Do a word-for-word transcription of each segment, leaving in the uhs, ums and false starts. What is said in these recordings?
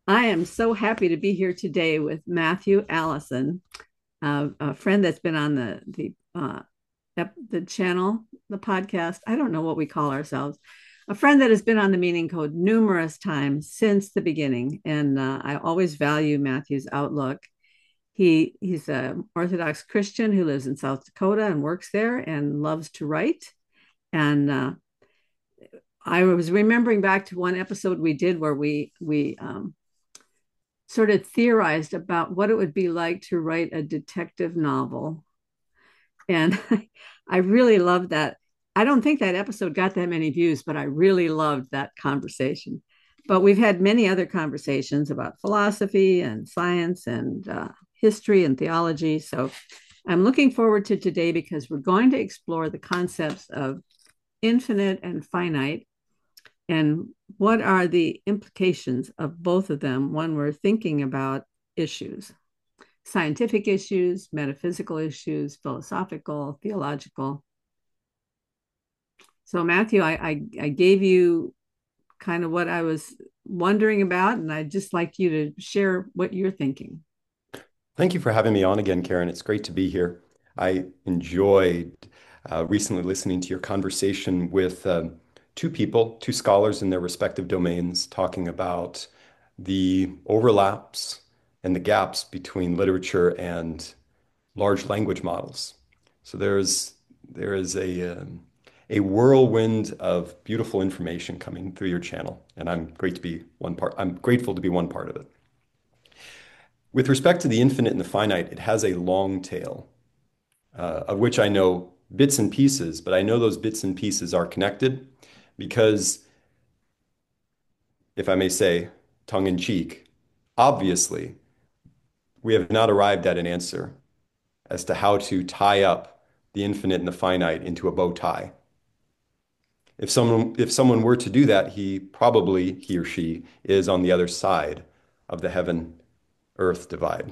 I am so happy to be here today with Matthew Allison, uh, a friend that's been on the the uh, the channel, the podcast. I don't know what we call ourselves. A friend that has been on the Meaning Code numerous times since the beginning, and uh, I always value Matthew's outlook. He he's an Orthodox Christian who lives in South Dakota and works there and loves to write. And uh, I was remembering back to one episode we did where we we um, sort of theorized about what it would be like to write a detective novel. And I really loved that. I don't think that episode got that many views, but I really loved that conversation. But we've had many other conversations about philosophy and science and uh, history and theology. So I'm looking forward to today because we're going to explore the concepts of infinite and finite and what are the implications of both of them when we're thinking about issues, scientific issues, metaphysical issues, philosophical, theological. So, Matthew, I, I, I gave you kind of what I was wondering about, and I'd just like you to share what you're thinking. Thank you for having me on again, Karen. It's great to be here. I enjoyed uh, recently listening to your conversation with um, two people, two scholars in their respective domains, talking about the overlaps and the gaps between literature and large language models. So there's there is a um, a whirlwind of beautiful information coming through your channel, and I'm great to be one part. I'm grateful to be one part of it. With respect to the infinite and the finite, it has a long tail, uh, of which I know bits and pieces, but I know those bits and pieces are connected because, if I may say, tongue in cheek, obviously, we have not arrived at an answer as to how to tie up the infinite and the finite into a bow tie. If someone if someone were to do that, he probably, he or she, is on the other side of the heaven-earth divide.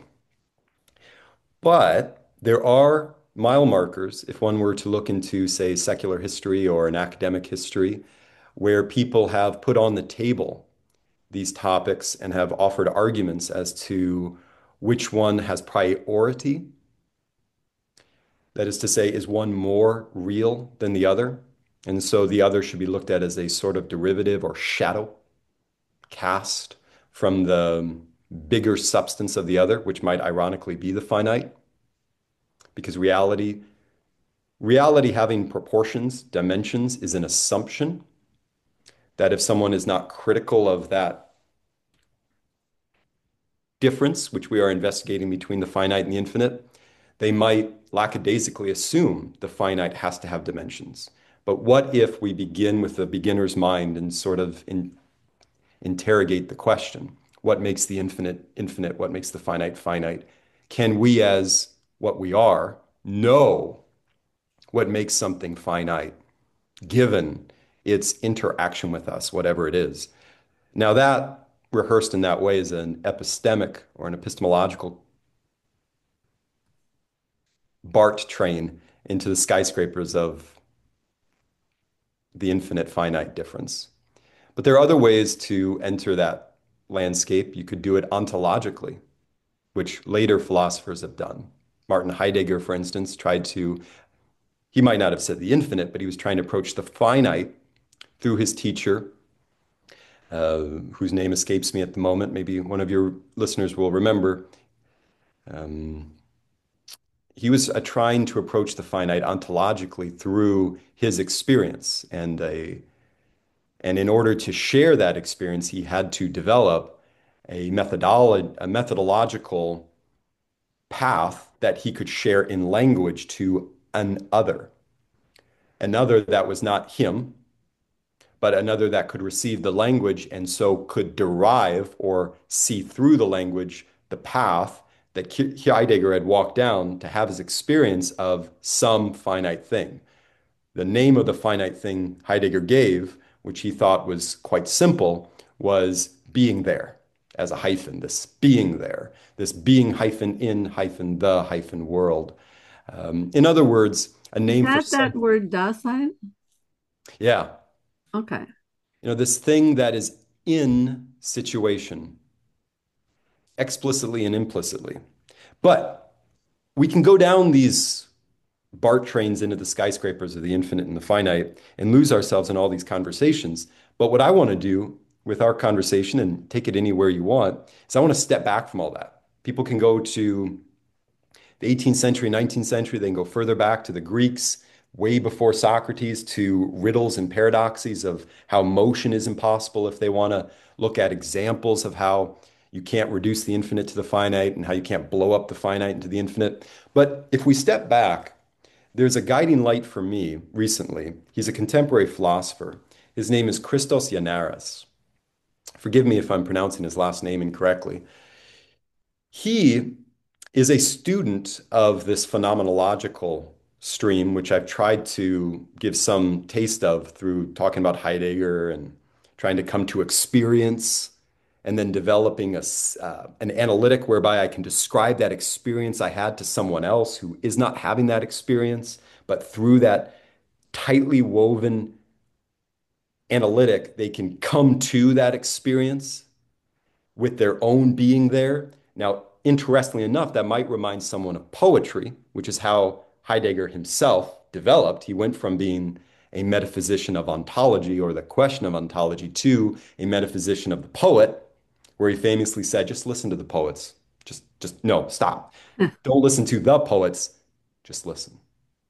But there are mile markers, if one were to look into, say, secular history or an academic history, where people have put on the table these topics and have offered arguments as to which one has priority. That is to say, is one more real than the other? And so the other should be looked at as a sort of derivative or shadow cast from the bigger substance of the other, which might ironically be the finite, because reality Reality having proportions, dimensions, is an assumption that if someone is not critical of that difference, which we are investigating between the finite and the infinite, they might lackadaisically assume the finite has to have dimensions. But what if we begin with the beginner's mind and sort of in, interrogate the question? What makes the infinite infinite? What makes the finite finite? Can we, as what we are, know what makes something finite, given its interaction with us, whatever it is? Now, that rehearsed in that way is an epistemic or an epistemological BART train into the skyscrapers of the infinite finite difference. But there are other ways to enter that landscape. You could do it ontologically, which later philosophers have done. Martin Heidegger, for instance, tried to, he might not have said the infinite, but he was trying to approach the finite through his teacher, uh, whose name escapes me at the moment. Maybe one of your listeners will remember. Um, he was uh, trying to approach the finite ontologically through his experience, and a and in order to share that experience, he had to develop a methodolo a methodological path that he could share in language to an other, another that was not him, but another that could receive the language and so could derive or see through the language the path that Heidegger had walked down to have his experience of some finite thing. The name of the finite thing Heidegger gave, which he thought was quite simple, was being there, as a hyphen, this being there, this being hyphen in hyphen the hyphen world. Um, in other words, a Is name for that that something. word Dasein? Yeah. Okay. You know, this thing that is in situation, explicitly and implicitly. But we can go down these BART trains into the skyscrapers of the infinite and the finite and lose ourselves in all these conversations. But what I want to do with our conversation, and take it anywhere you want, is I want to step back from all that. People can go to the eighteenth century, nineteenth century, they can go further back to the Greeks, way before Socrates, to riddles and paradoxes of how motion is impossible if they want to look at examples of how you can't reduce the infinite to the finite and how you can't blow up the finite into the infinite. But if we step back, there's a guiding light for me recently. He's a contemporary philosopher. His name is Christos Yanaris. Forgive me if I'm pronouncing his last name incorrectly. He is a student of this phenomenological stream, which I've tried to give some taste of through talking about Heidegger and trying to come to experience, and then developing a, uh, an analytic whereby I can describe that experience I had to someone else who is not having that experience, but through that tightly woven analytic, they can come to that experience with their own being there. Now, interestingly enough, that might remind someone of poetry, which is how Heidegger himself developed. He went from being a metaphysician of ontology, or the question of ontology, to a metaphysician of the poet, where he famously said, just listen to the poets. Just, just, no, stop. Don't listen to the poets, just listen.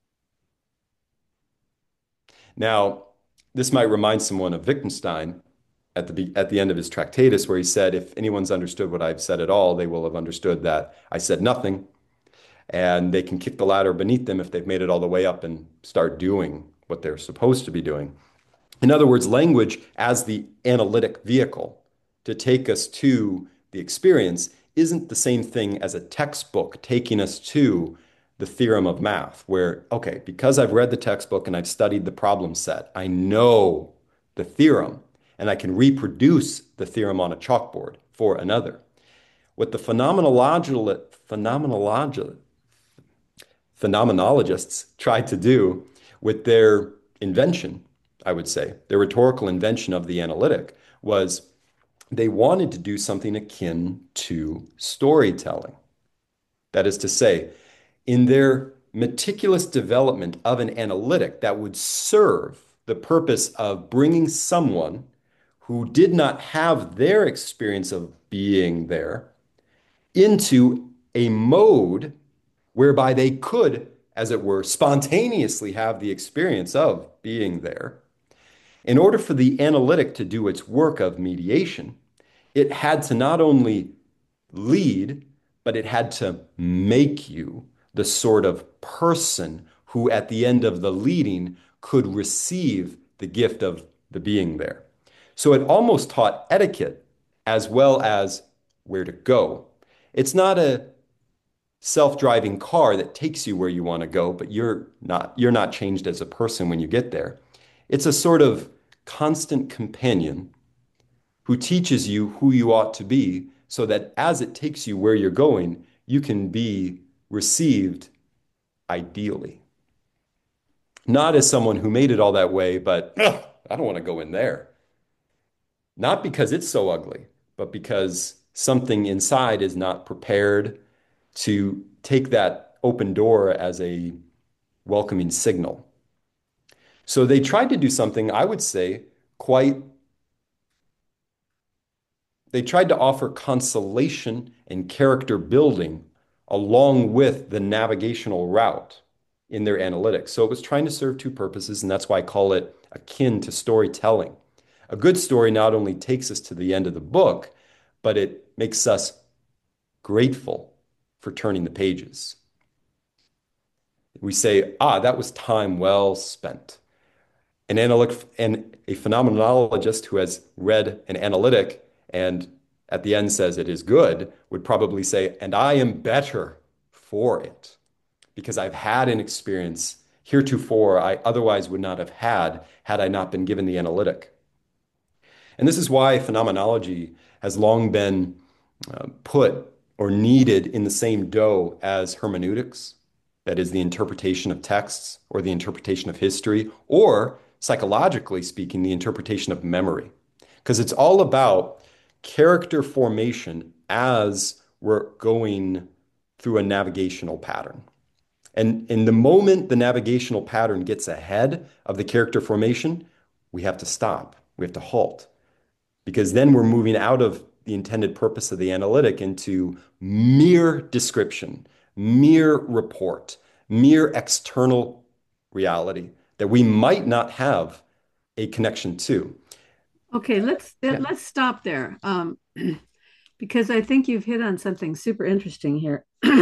Now, this might remind someone of Wittgenstein at the, at the end of his Tractatus, where he said, if anyone's understood what I've said at all, they will have understood that I said nothing, and they can kick the ladder beneath them if they've made it all the way up and start doing what they're supposed to be doing. In other words, language as the analytic vehicle to take us to the experience isn't the same thing as a textbook taking us to the theorem of math, where, okay, because I've read the textbook and I've studied the problem set, I know the theorem and I can reproduce the theorem on a chalkboard for another. What the phenomenological, phenomenological, phenomenologists tried to do with their invention, I would say, their rhetorical invention of the analytic, was they wanted to do something akin to storytelling. That is to say, in their meticulous development of an analytic that would serve the purpose of bringing someone who did not have their experience of being there into a mode whereby they could, as it were, spontaneously have the experience of being there. In order for the analytic to do its work of mediation, it had to not only lead, but it had to make you the sort of person who, at the end of the leading, could receive the gift of the being there. So it almost taught etiquette as well as where to go. It's not a self-driving car that takes you where you want to go, but you're not you're not changed as a person when you get there. It's a sort of constant companion who teaches you who you ought to be, so that as it takes you where you're going, you can be received ideally. Not as someone who made it all that way, but ugh, I don't want to go in there. Not because it's so ugly, but because something inside is not prepared to take that open door as a welcoming signal. So they tried to do something, I would say, quite, they tried to offer consolation and character building along with the navigational route in their analytics. So it was trying to serve two purposes, and that's why I call it akin to storytelling. A good story not only takes us to the end of the book, but it makes us grateful for turning the pages. We say, ah, that was time well spent. An analytic and a phenomenologist who has read an analytic and at the end says it is good would probably say, and I am better for it because I've had an experience heretofore I otherwise would not have had had I not been given the analytic. And this is why phenomenology has long been uh, put or needed in the same dough as hermeneutics, that is the interpretation of texts or the interpretation of history, or psychologically speaking, the interpretation of memory. Because it's all about character formation as we're going through a navigational pattern. And in the moment the navigational pattern gets ahead of the character formation, we have to stop. We have to halt because then we're moving out of the intended purpose of the analytic into mere description, mere report, mere external reality that we might not have a connection to. Okay, let's Yeah. let's stop there. Um, because I think you've hit on something super interesting here.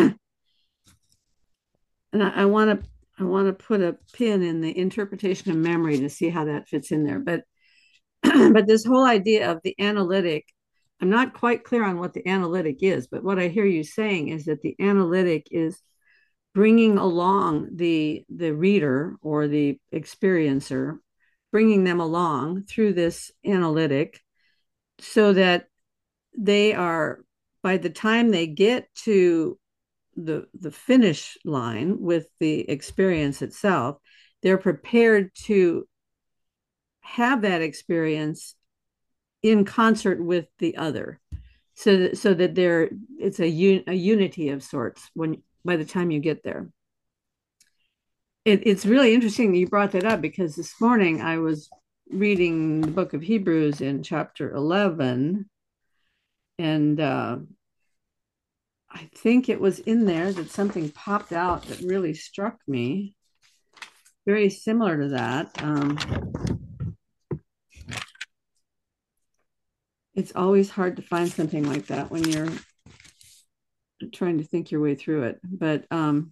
And I want to I want to put a pin in the interpretation of memory to see how that fits in there. But but this whole idea of the analytic, I'm not quite clear on what the analytic is, but what I hear you saying is that the analytic is bringing along the the reader or the experiencer, bringing them along through this analytic so that they are, by the time they get to the the finish line with the experience itself, they're prepared to have that experience in concert with the other, so that, so that there it's a, un, a unity of sorts when by the time you get there. It, it's really interesting that you brought that up because this morning I was reading the book of Hebrews in chapter eleven, and uh, I think it was in there that something popped out that really struck me, very similar to that. Um, it's always hard to find something like that when you're trying to think your way through it. But um,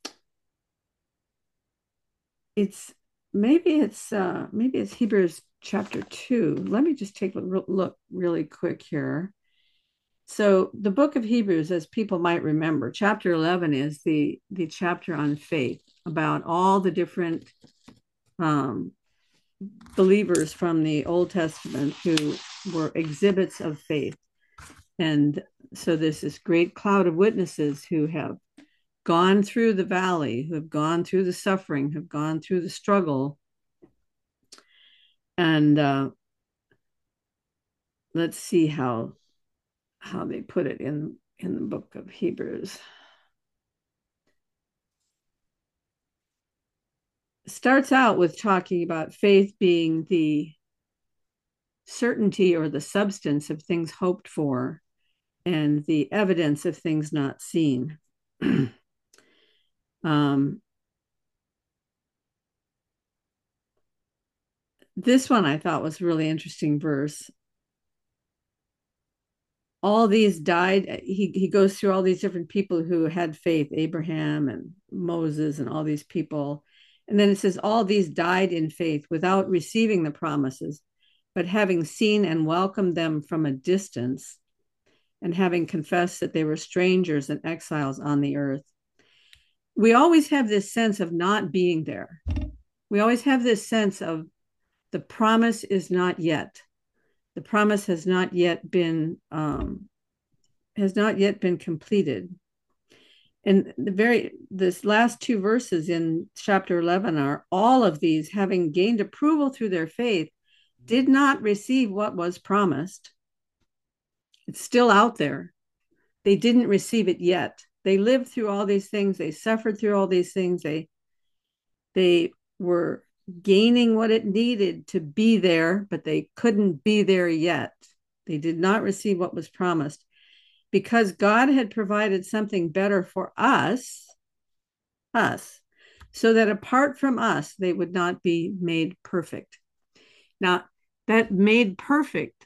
it's maybe it's uh, maybe it's Hebrews chapter two. Let me just take a look really quick here. So the book of Hebrews, as people might remember, chapter eleven is the the chapter on faith, about all the different um, believers from the Old Testament who were exhibits of faith. And so there's this great cloud of witnesses who have gone through the valley, who have gone through the suffering, have gone through the struggle. And uh, let's see how how they put it in in the book of Hebrews. Starts out with talking about faith being the certainty or the substance of things hoped for and the evidence of things not seen. um, this one I thought was a really interesting verse. All these died. He, he goes through all these different people who had faith, Abraham and Moses and all these people. And then it says, all these died in faith without receiving the promises, but having seen and welcomed them from a distance, and having confessed that they were strangers and exiles on the earth. We always have this sense of not being there. We always have this sense of the promise is not yet. The promise has not yet been um, has not yet been completed. And the very this last two verses in chapter eleven are all of these, having gained approval through their faith, did not receive what was promised. It's still out there. They didn't receive it yet. They lived through all these things. They suffered through all these things. They they were gaining what it needed to be there, but they couldn't be there yet. They did not receive what was promised because God had provided something better for us, us, so that apart from us, they would not be made perfect. Now, that made perfect,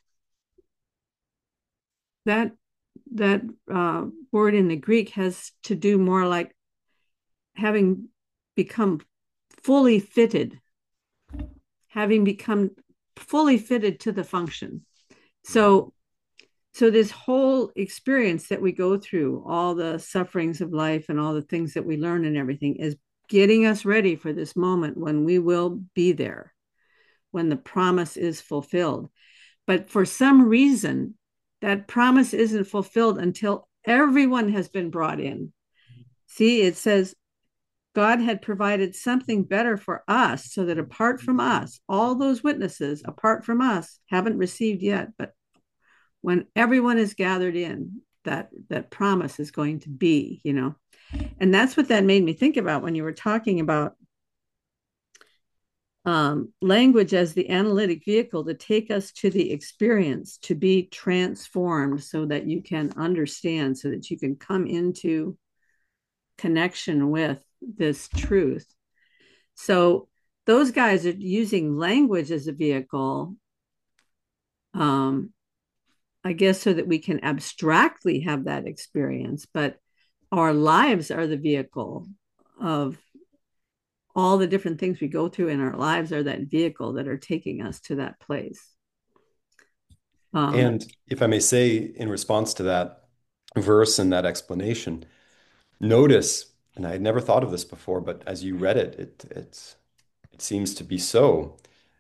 that that uh, word in the Greek has to do more like having become fully fitted, having become fully fitted to the function. So, so this whole experience that we go through, all the sufferings of life and all the things that we learn and everything, is getting us ready for this moment when we will be there, when the promise is fulfilled. But for some reason, that promise isn't fulfilled until everyone has been brought in. See, it says God had provided something better for us so that apart from us, all those witnesses apart from us haven't received yet. But when everyone is gathered in, that that promise is going to be, you know. And that's what that made me think about when you were talking about um, language as the analytic vehicle to take us to the experience, to be transformed so that you can understand, so that you can come into connection with this truth. So those guys are using language as a vehicle, um, I guess, so that we can abstractly have that experience, but our lives are the vehicle of all the different things we go through in our lives are that vehicle that are taking us to that place. Um, And if I may say, in response to that verse and that explanation, notice, and I had never thought of this before, but as you read it, it it's it seems to be so.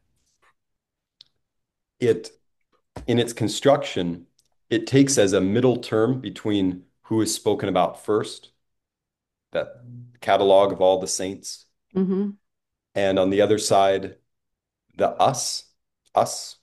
It in its construction, it takes as a middle term between who is spoken about first, that catalog of all the saints, mm-hmm, and on the other side, the us, us.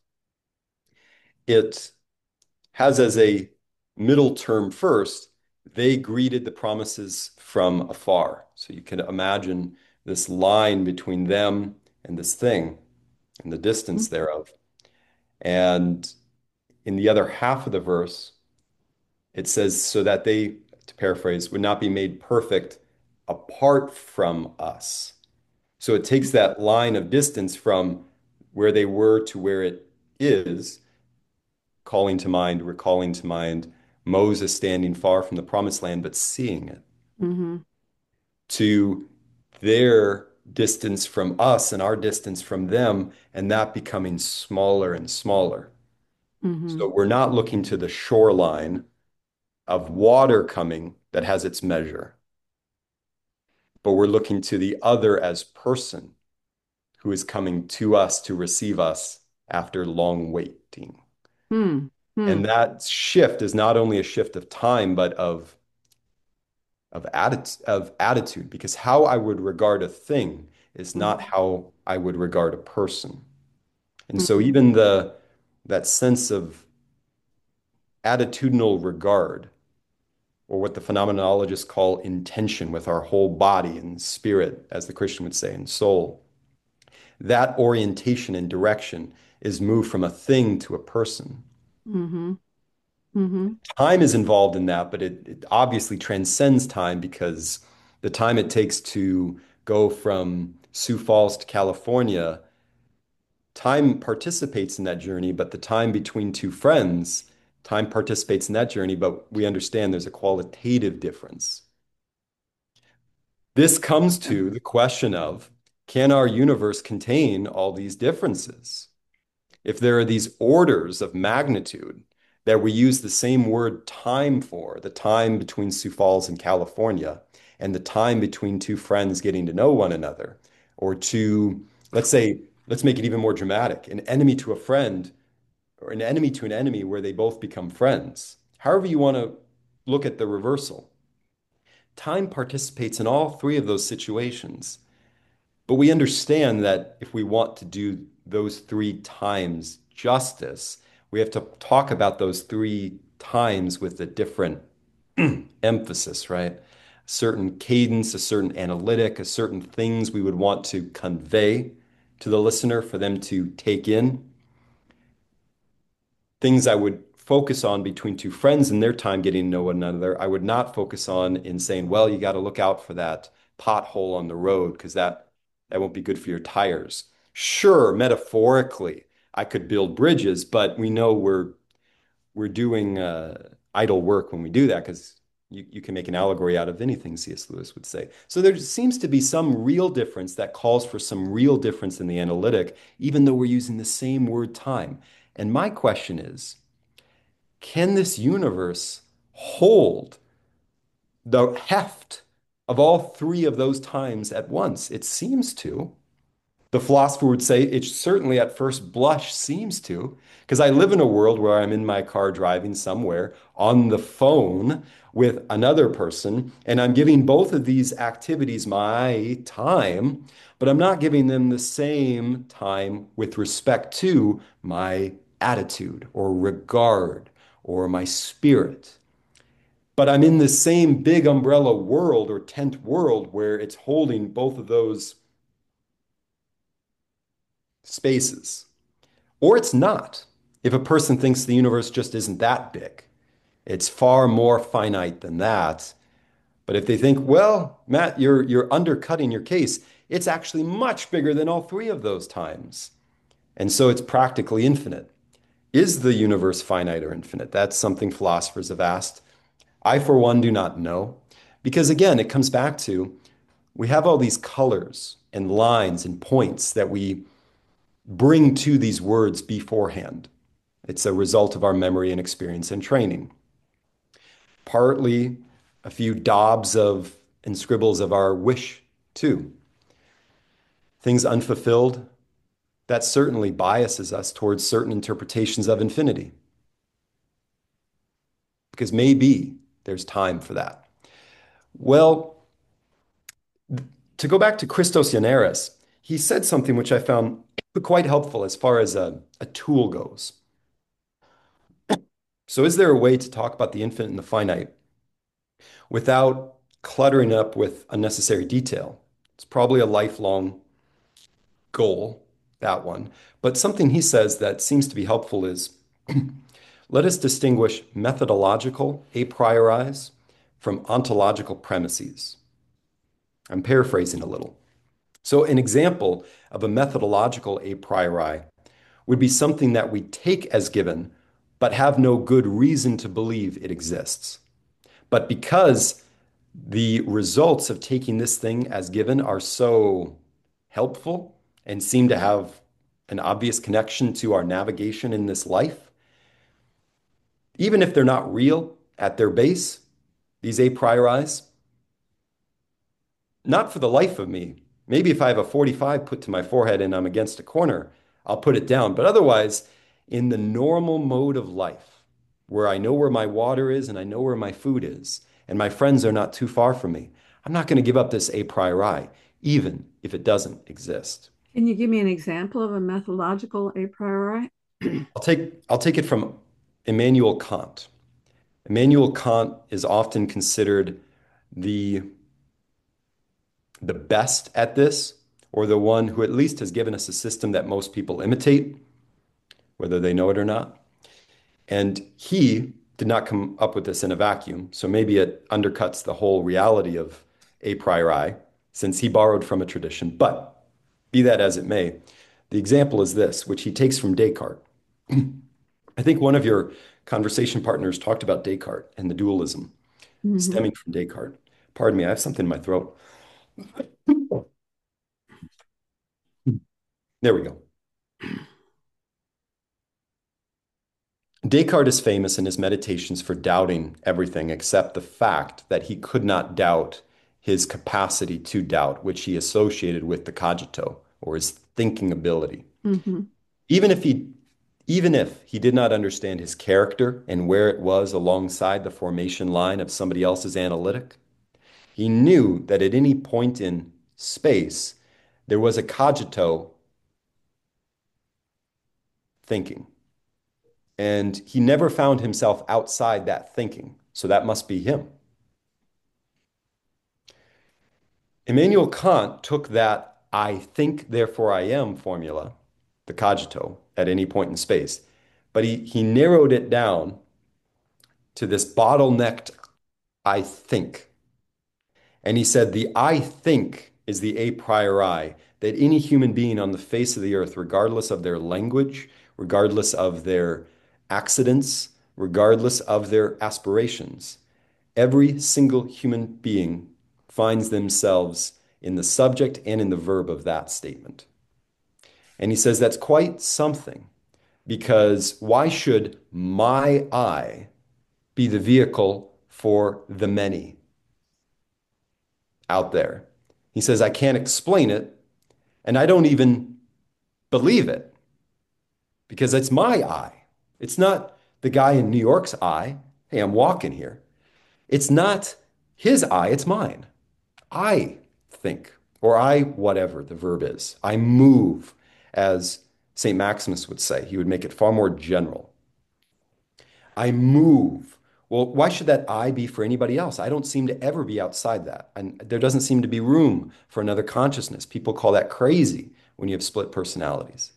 It has as a middle term first, they greeted the promises from afar. So you can imagine this line between them and this thing and the distance thereof. And in the other half of the verse, it says, so that they, to paraphrase, would not be made perfect apart from us. So it takes that line of distance from where they were to where it is, calling to mind, recalling to mind Moses standing far from the promised land, but seeing it, mm-hmm, to their distance from us and our distance from them, and that becoming smaller and smaller. mm-hmm, So we're not looking to the shoreline of water coming that has its measure, but we're looking to the other as person who is coming to us to receive us after long waiting. mm-hmm, And that shift is not only a shift of time, but of of attitude, of attitude, because how I would regard a thing is not mm-hmm, how I would regard a person. And so mm-hmm, even the that sense of attitudinal regard, or what the phenomenologists call intention with our whole body and spirit, as the Christian would say, and soul, that orientation and direction is moved from a thing to a person. mm-hmm, mm-hmm, Time is involved in that, but it, it obviously transcends time because the time it takes to go from Sioux Falls to California, time participates in that journey, but the time between two friends, time participates in that journey, but we understand there's a qualitative difference. This comes yeah, to the question of, can our universe contain all these differences? If there are these orders of magnitude that we use the same word time for, the time between Sioux Falls and California, and the time between two friends getting to know one another, or to, let's say, let's make it even more dramatic, an enemy to a friend, or an enemy to an enemy where they both become friends. However you want to look at the reversal. Time participates in all three of those situations. But we understand that if we want to do those three times justice, we have to talk about those three times with a different emphasis, right? A certain cadence, a certain analytic, a certain things we would want to convey to the listener for them to take in. Things I would focus on between two friends in their time getting to know one another, I would not focus on in saying, well, you got to look out for that pothole on the road because that that won't be good for your tires. Sure, metaphorically, I could build bridges, but we know we're we're doing uh, idle work when we do that because you, you can make an allegory out of anything, C S. Lewis would say. So there seems to be some real difference that calls for some real difference in the analytic, even though we're using the same word time. And my question is, can this universe hold the heft of all three of those times at once? It seems to. The philosopher would say it certainly at first blush seems to, because I live in a world where I'm in my car driving somewhere on the phone with another person, and I'm giving both of these activities my time, but I'm not giving them the same time with respect to my attitude or regard or my spirit. But I'm in the same big umbrella world or tent world where it's holding both of those spaces. Or it's not. If a person thinks the universe just isn't that big, it's far more finite than that. But if they think, well, Matt, you're you're undercutting your case, it's actually much bigger than all three of those times. And so it's practically infinite. Is the universe finite or infinite? That's something philosophers have asked. I, for one, do not know. Because again, it comes back to we have all these colors and lines and points that we bring to these words beforehand. It's a result of our memory and experience and training. Partly a few daubs of and scribbles of our wish, too. Things unfulfilled, that certainly biases us towards certain interpretations of infinity. Because maybe there's time for that. Well, to go back to Christos Yaneris, he said something which I found quite helpful as far as a, a tool goes. So, is there a way to talk about the infinite and the finite without cluttering up with unnecessary detail? It's probably a lifelong goal, that one. But something he says that seems to be helpful is let us distinguish methodological a priori's from ontological premises. I'm paraphrasing a little. So, an example of a methodological a priori would be something that we take as given, but have no good reason to believe it exists. But because the results of taking this thing as given are so helpful and seem to have an obvious connection to our navigation in this life, even if they're not real at their base, these a priori's, not for the life of me. Maybe if I have a forty-five put to my forehead and I'm against a corner, I'll put it down. But otherwise, in the normal mode of life, where I know where my water is and I know where my food is, and my friends are not too far from me, I'm not going to give up this a priori, even if it doesn't exist. Can you give me an example of a methodological a priori? I'll take I'll take it from Immanuel Kant. Immanuel Kant is often considered the the best at this, or the one who at least has given us a system that most people imitate, whether they know it or not. And he did not come up with this in a vacuum, so maybe it undercuts the whole reality of a priori, since he borrowed from a tradition. But be that as it may, the example is this, which he takes from Descartes. I think one of your conversation partners talked about Descartes and the dualism Mhm. stemming from Descartes. Pardon me, I have something in my throat. There we go. Descartes is famous in his meditations for doubting everything except the fact that he could not doubt his capacity to doubt, which he associated with the cogito, or his thinking ability. Mhm. Even if he even if he did not understand his character and where it was alongside the formation line of somebody else's analytic, he knew that at any point in space, there was a cogito thinking. And he never found himself outside that thinking. So that must be him. Immanuel Kant took that I think, therefore I am formula, the cogito, at any point in space, but he, he narrowed it down to this bottlenecked I think. And he said the I think is the a priori that any human being on the face of the earth, regardless of their language, regardless of their accidents, regardless of their aspirations, every single human being finds themselves in the subject and in the verb of that statement. And he says that's quite something because why should my I be the vehicle for the many out there? He says, I can't explain it and I don't even believe it because it's my I. It's not the guy in New York's I. Hey, I'm walking here. It's not his I, it's mine. I think, or I, whatever the verb is, I move, as Saint Maximus would say. He would make it far more general. I move Well, why should that I be for anybody else? I don't seem to ever be outside that. And there doesn't seem to be room for another consciousness. People call that crazy when you have split personalities.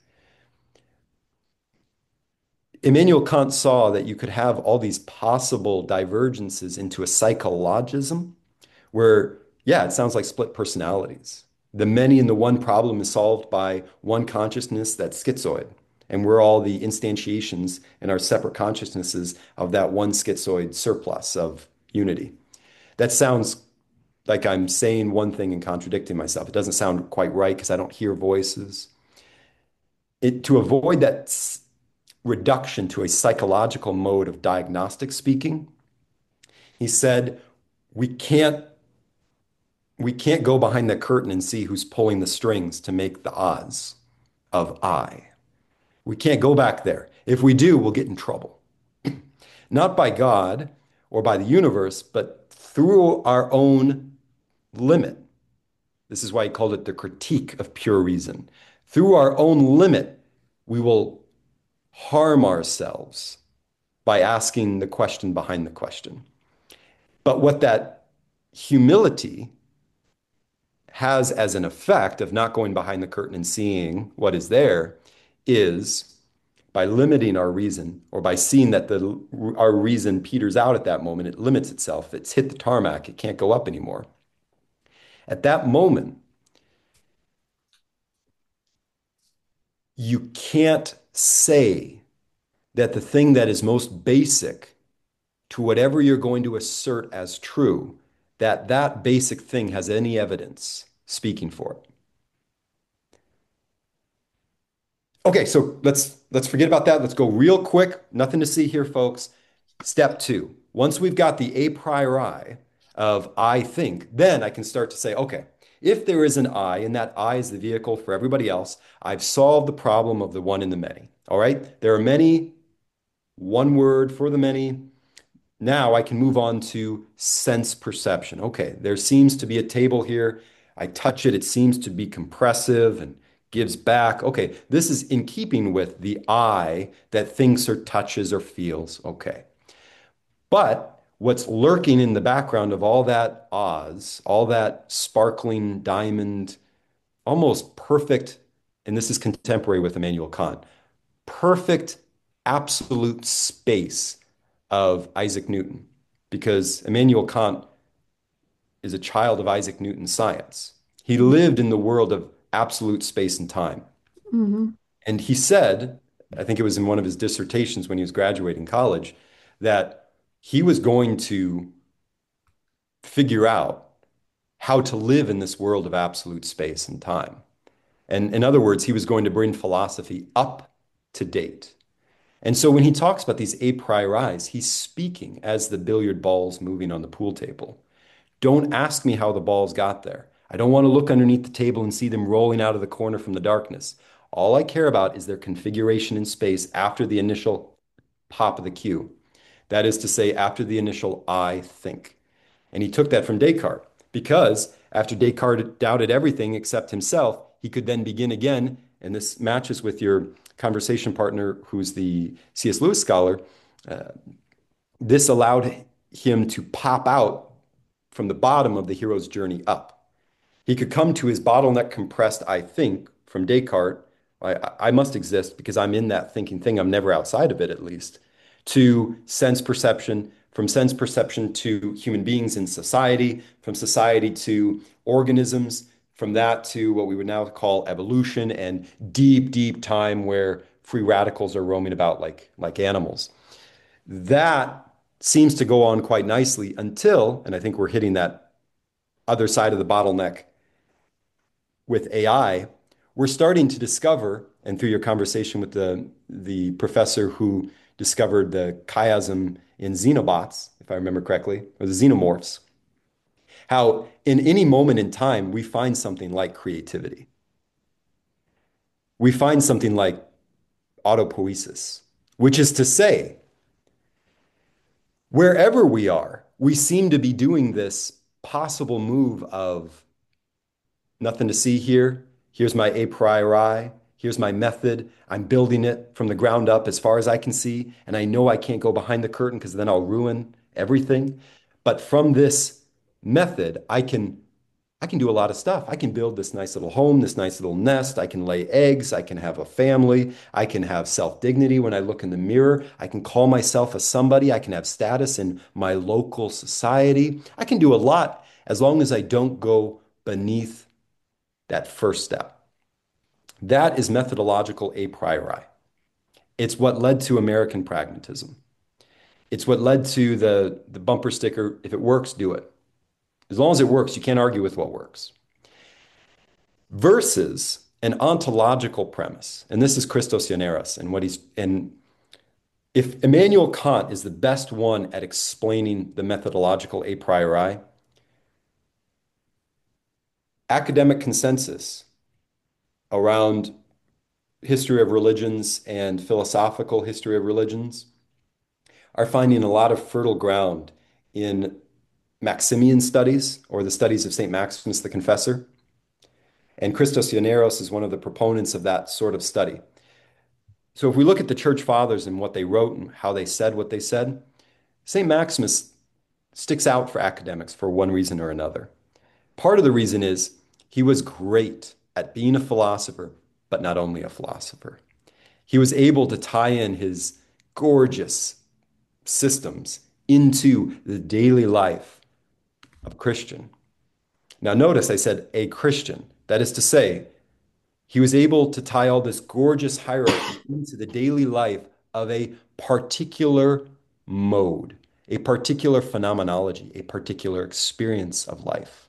Immanuel Kant saw that you could have all these possible divergences into a psychologism where, yeah, it sounds like split personalities. The many and the one problem is solved by one consciousness that's schizoid. And we're all the instantiations in our separate consciousnesses of that one schizoid surplus of unity. That sounds like I'm saying one thing and contradicting myself. It doesn't sound quite right because I don't hear voices. It, to avoid that reduction to a psychological mode of diagnostic speaking, he said, we can't we can't go behind the curtain and see who's pulling the strings to make the odds of I. We can't go back there. If we do, we'll get in trouble. Not by God or by the universe, but through our own limit. This is why he called it the critique of pure reason. Through our own limit, we will harm ourselves by asking the question behind the question. But what that humility has as an effect of not going behind the curtain and seeing what is there is by limiting our reason or by seeing that the our reason peters out at that moment, it limits itself. It's hit the tarmac. It can't go up anymore. At that moment, you can't say that the thing that is most basic to whatever you're going to assert as true, that that basic thing has any evidence speaking for it. Okay, so let's let's forget about that. Let's go real quick. Nothing to see here, folks. Step two. Once we've got the a priori of I think, then I can start to say, okay, if there is an I and that I is the vehicle for everybody else, I've solved the problem of the one and the many. All right? There are many, one word for the many. Now I can move on to sense perception. Okay, there seems to be a table here. I touch it, it seems to be compressive and gives back. Okay, this is in keeping with the I that thinks or touches or feels. Okay. But what's lurking in the background of all that Oz, all that sparkling diamond, almost perfect, and this is contemporary with Immanuel Kant, perfect absolute space of Isaac Newton, because Immanuel Kant is a child of Isaac Newton's science. He lived in the world of absolute space and time. Mm-hmm. And he said, I think it was in one of his dissertations when he was graduating college, that he was going to figure out how to live in this world of absolute space and time. And in other words, he was going to bring philosophy up to date. And so when he talks about these a prioris, he's speaking as the billiard balls moving on the pool table. Don't ask me how the balls got there. I don't want to look underneath the table and see them rolling out of the corner from the darkness. All I care about is their configuration in space after the initial pop of the cue. That is to say, after the initial I think. And he took that from Descartes because after Descartes doubted everything except himself, he could then begin again. And this matches with your conversation partner, who's the C S Lewis scholar. Uh, this allowed him to pop out from the bottom of the hero's journey up. He could come to his bottleneck compressed I think from Descartes. I, I must exist because I'm in that thinking thing. I'm never outside of it, at least. To sense perception, from sense perception to human beings in society, from society to organisms, from that to what we would now call evolution and deep, deep time where free radicals are roaming about like, like animals. That seems to go on quite nicely until, and I think we're hitting that other side of the bottleneck with A I, we're starting to discover, and through your conversation with the, the professor who discovered the chiasm in xenobots, if I remember correctly, or the xenomorphs, how in any moment in time we find something like creativity. We find something like autopoiesis, which is to say, wherever we are, we seem to be doing this possible move of nothing to see here. Here's my a priori. Here's my method. I'm building it from the ground up as far as I can see. And I know I can't go behind the curtain because then I'll ruin everything. But from this method, I can I can do a lot of stuff. I can build this nice little home, this nice little nest. I can lay eggs. I can have a family. I can have self-dignity when I look in the mirror. I can call myself a somebody. I can have status in my local society. I can do a lot as long as I don't go beneath that first step. That is methodological a priori. It's what led to American pragmatism. It's what led to the, the bumper sticker, if it works, do it. As long as it works, you can't argue with what works. Versus an ontological premise. And this is Christos Ioanneris and what he's and if Immanuel Kant is the best one at explaining the methodological a priori, academic consensus around history of religions and philosophical history of religions are finding a lot of fertile ground in Maximian studies or the studies of Saint Maximus the Confessor. And Christos Ioanneris is one of the proponents of that sort of study. So if we look at the church fathers and what they wrote and how they said what they said, Saint Maximus sticks out for academics for one reason or another. Part of the reason is he was great at being a philosopher, but not only a philosopher. He was able to tie in his gorgeous systems into the daily life of a Christian. Now, notice I said a Christian. That is to say, he was able to tie all this gorgeous hierarchy into the daily life of a particular mode, a particular phenomenology, a particular experience of life.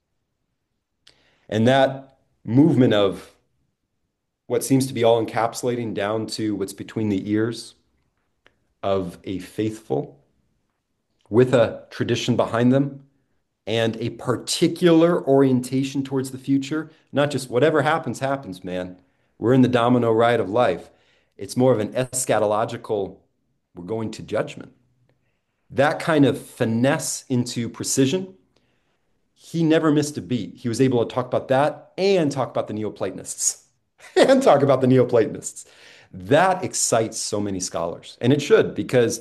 And that movement of what seems to be all encapsulating down to what's between the ears of a faithful with a tradition behind them and a particular orientation towards the future, not just whatever happens, happens, man. We're in the domino ride of life. It's more of an eschatological, we're going to judgment. That kind of finesse into precision, he never missed a beat. He was able to talk about that and talk about the Neoplatonists and talk about the Neoplatonists. That excites so many scholars, and it should, because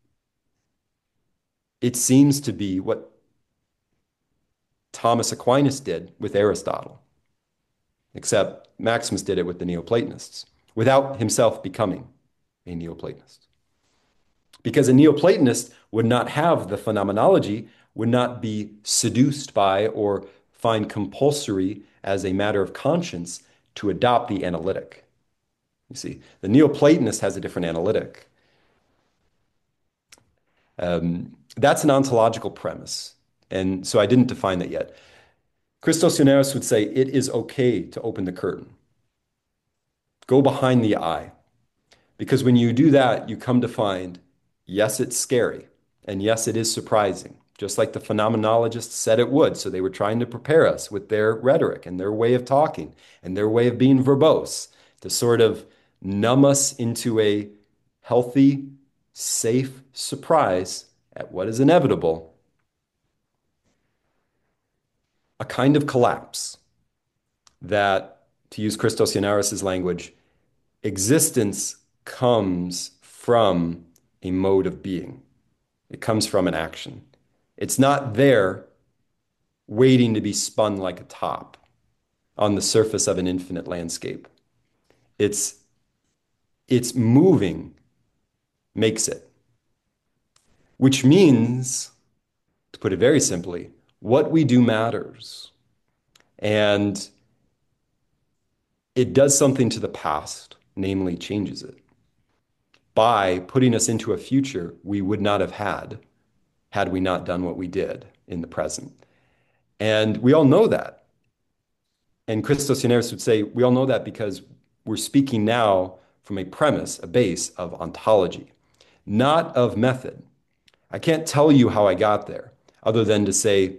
it seems to be what Thomas Aquinas did with Aristotle, except Maximus did it with the Neoplatonists without himself becoming a Neoplatonist. Because a Neoplatonist would not have the phenomenology, would not be seduced by or find compulsory as a matter of conscience to adopt the analytic. You see, the Neoplatonist has a different analytic. Um, that's an ontological premise. And so I didn't define that yet. Christos Ioanneris would say it is okay to open the curtain. Go behind the eye. Because when you do that, you come to find, yes, it's scary. And yes, it is surprising. Just like the phenomenologists said it would. So they were trying to prepare us with their rhetoric and their way of talking and their way of being verbose to sort of numb us into a healthy, safe surprise at what is inevitable. A kind of collapse that, to use Christos Ioanneris' language, existence comes from a mode of being. It comes from an action. It's not there waiting to be spun like a top on the surface of an infinite landscape. It's, it's moving makes it, which means, to put it very simply, what we do matters. And it does something to the past, namely changes it, by putting us into a future we would not have had had we not done what we did in the present. And we all know that. And Christos Ioanneris would say, we all know that because we're speaking now from a premise, a base of ontology, not of method. I can't tell you how I got there, other than to say,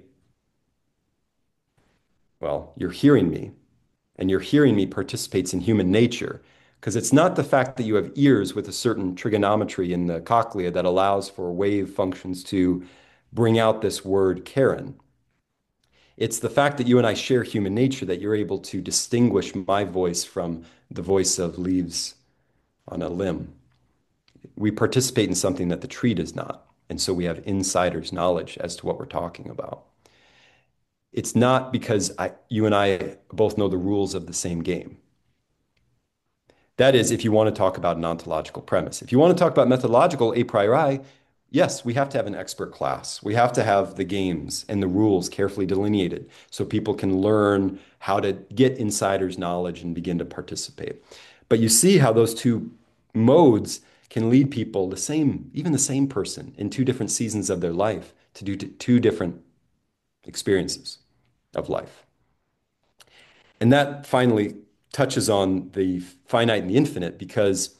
well, you're hearing me, and your hearing me participates in human nature, because it's not the fact that you have ears with a certain trigonometry in the cochlea that allows for wave functions to bring out this word Karen. It's the fact that you and I share human nature that you're able to distinguish my voice from the voice of leaves on a limb. We participate in something that the tree does not. And so we have insider's knowledge as to what we're talking about. It's not because I, you and I both know the rules of the same game. That is, if you want to talk about an ontological premise. If you want to talk about methodological a priori, yes, we have to have an expert class. We have to have the games and the rules carefully delineated so people can learn how to get insider's knowledge and begin to participate. But you see how those two modes can lead people, the same, even the same person, in two different seasons of their life to do two different experiences of life. And that finally touches on the finite and the infinite, because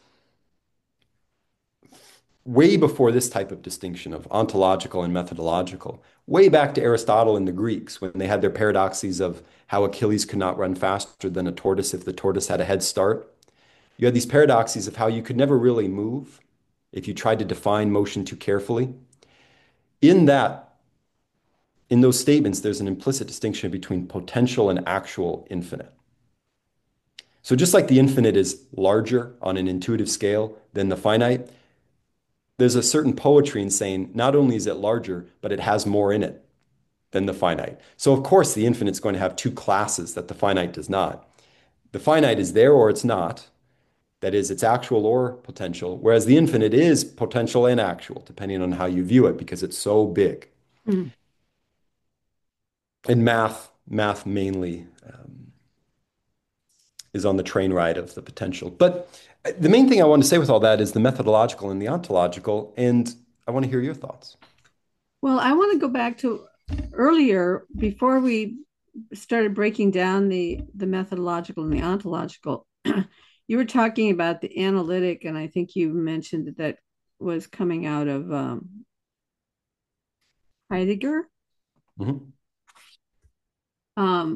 way before this type of distinction of ontological and methodological, way back to Aristotle and the Greeks, when they had their paradoxes of how Achilles could not run faster than a tortoise if the tortoise had a head start, you had these paradoxes of how you could never really move if you tried to define motion too carefully. In that, in those statements, there's an implicit distinction between potential and actual infinite. So just like the infinite is larger on an intuitive scale than the finite, there's a certain poetry in saying not only is it larger, but it has more in it than the finite. So of course the infinite is going to have two classes that the finite does not. The finite is there or it's not. That is, it's actual or potential, whereas the infinite is potential and actual, depending on how you view it, because it's so big. Mm. And math, math mainly um, is on the train ride of the potential. But the main thing I want to say with all that is the methodological and the ontological, and I want to hear your thoughts. Well, I want to go back to earlier before we started breaking down the the methodological and the ontological. You were talking about the analytic, and I think you mentioned that that was coming out of um, Heidegger. Mhm. Um,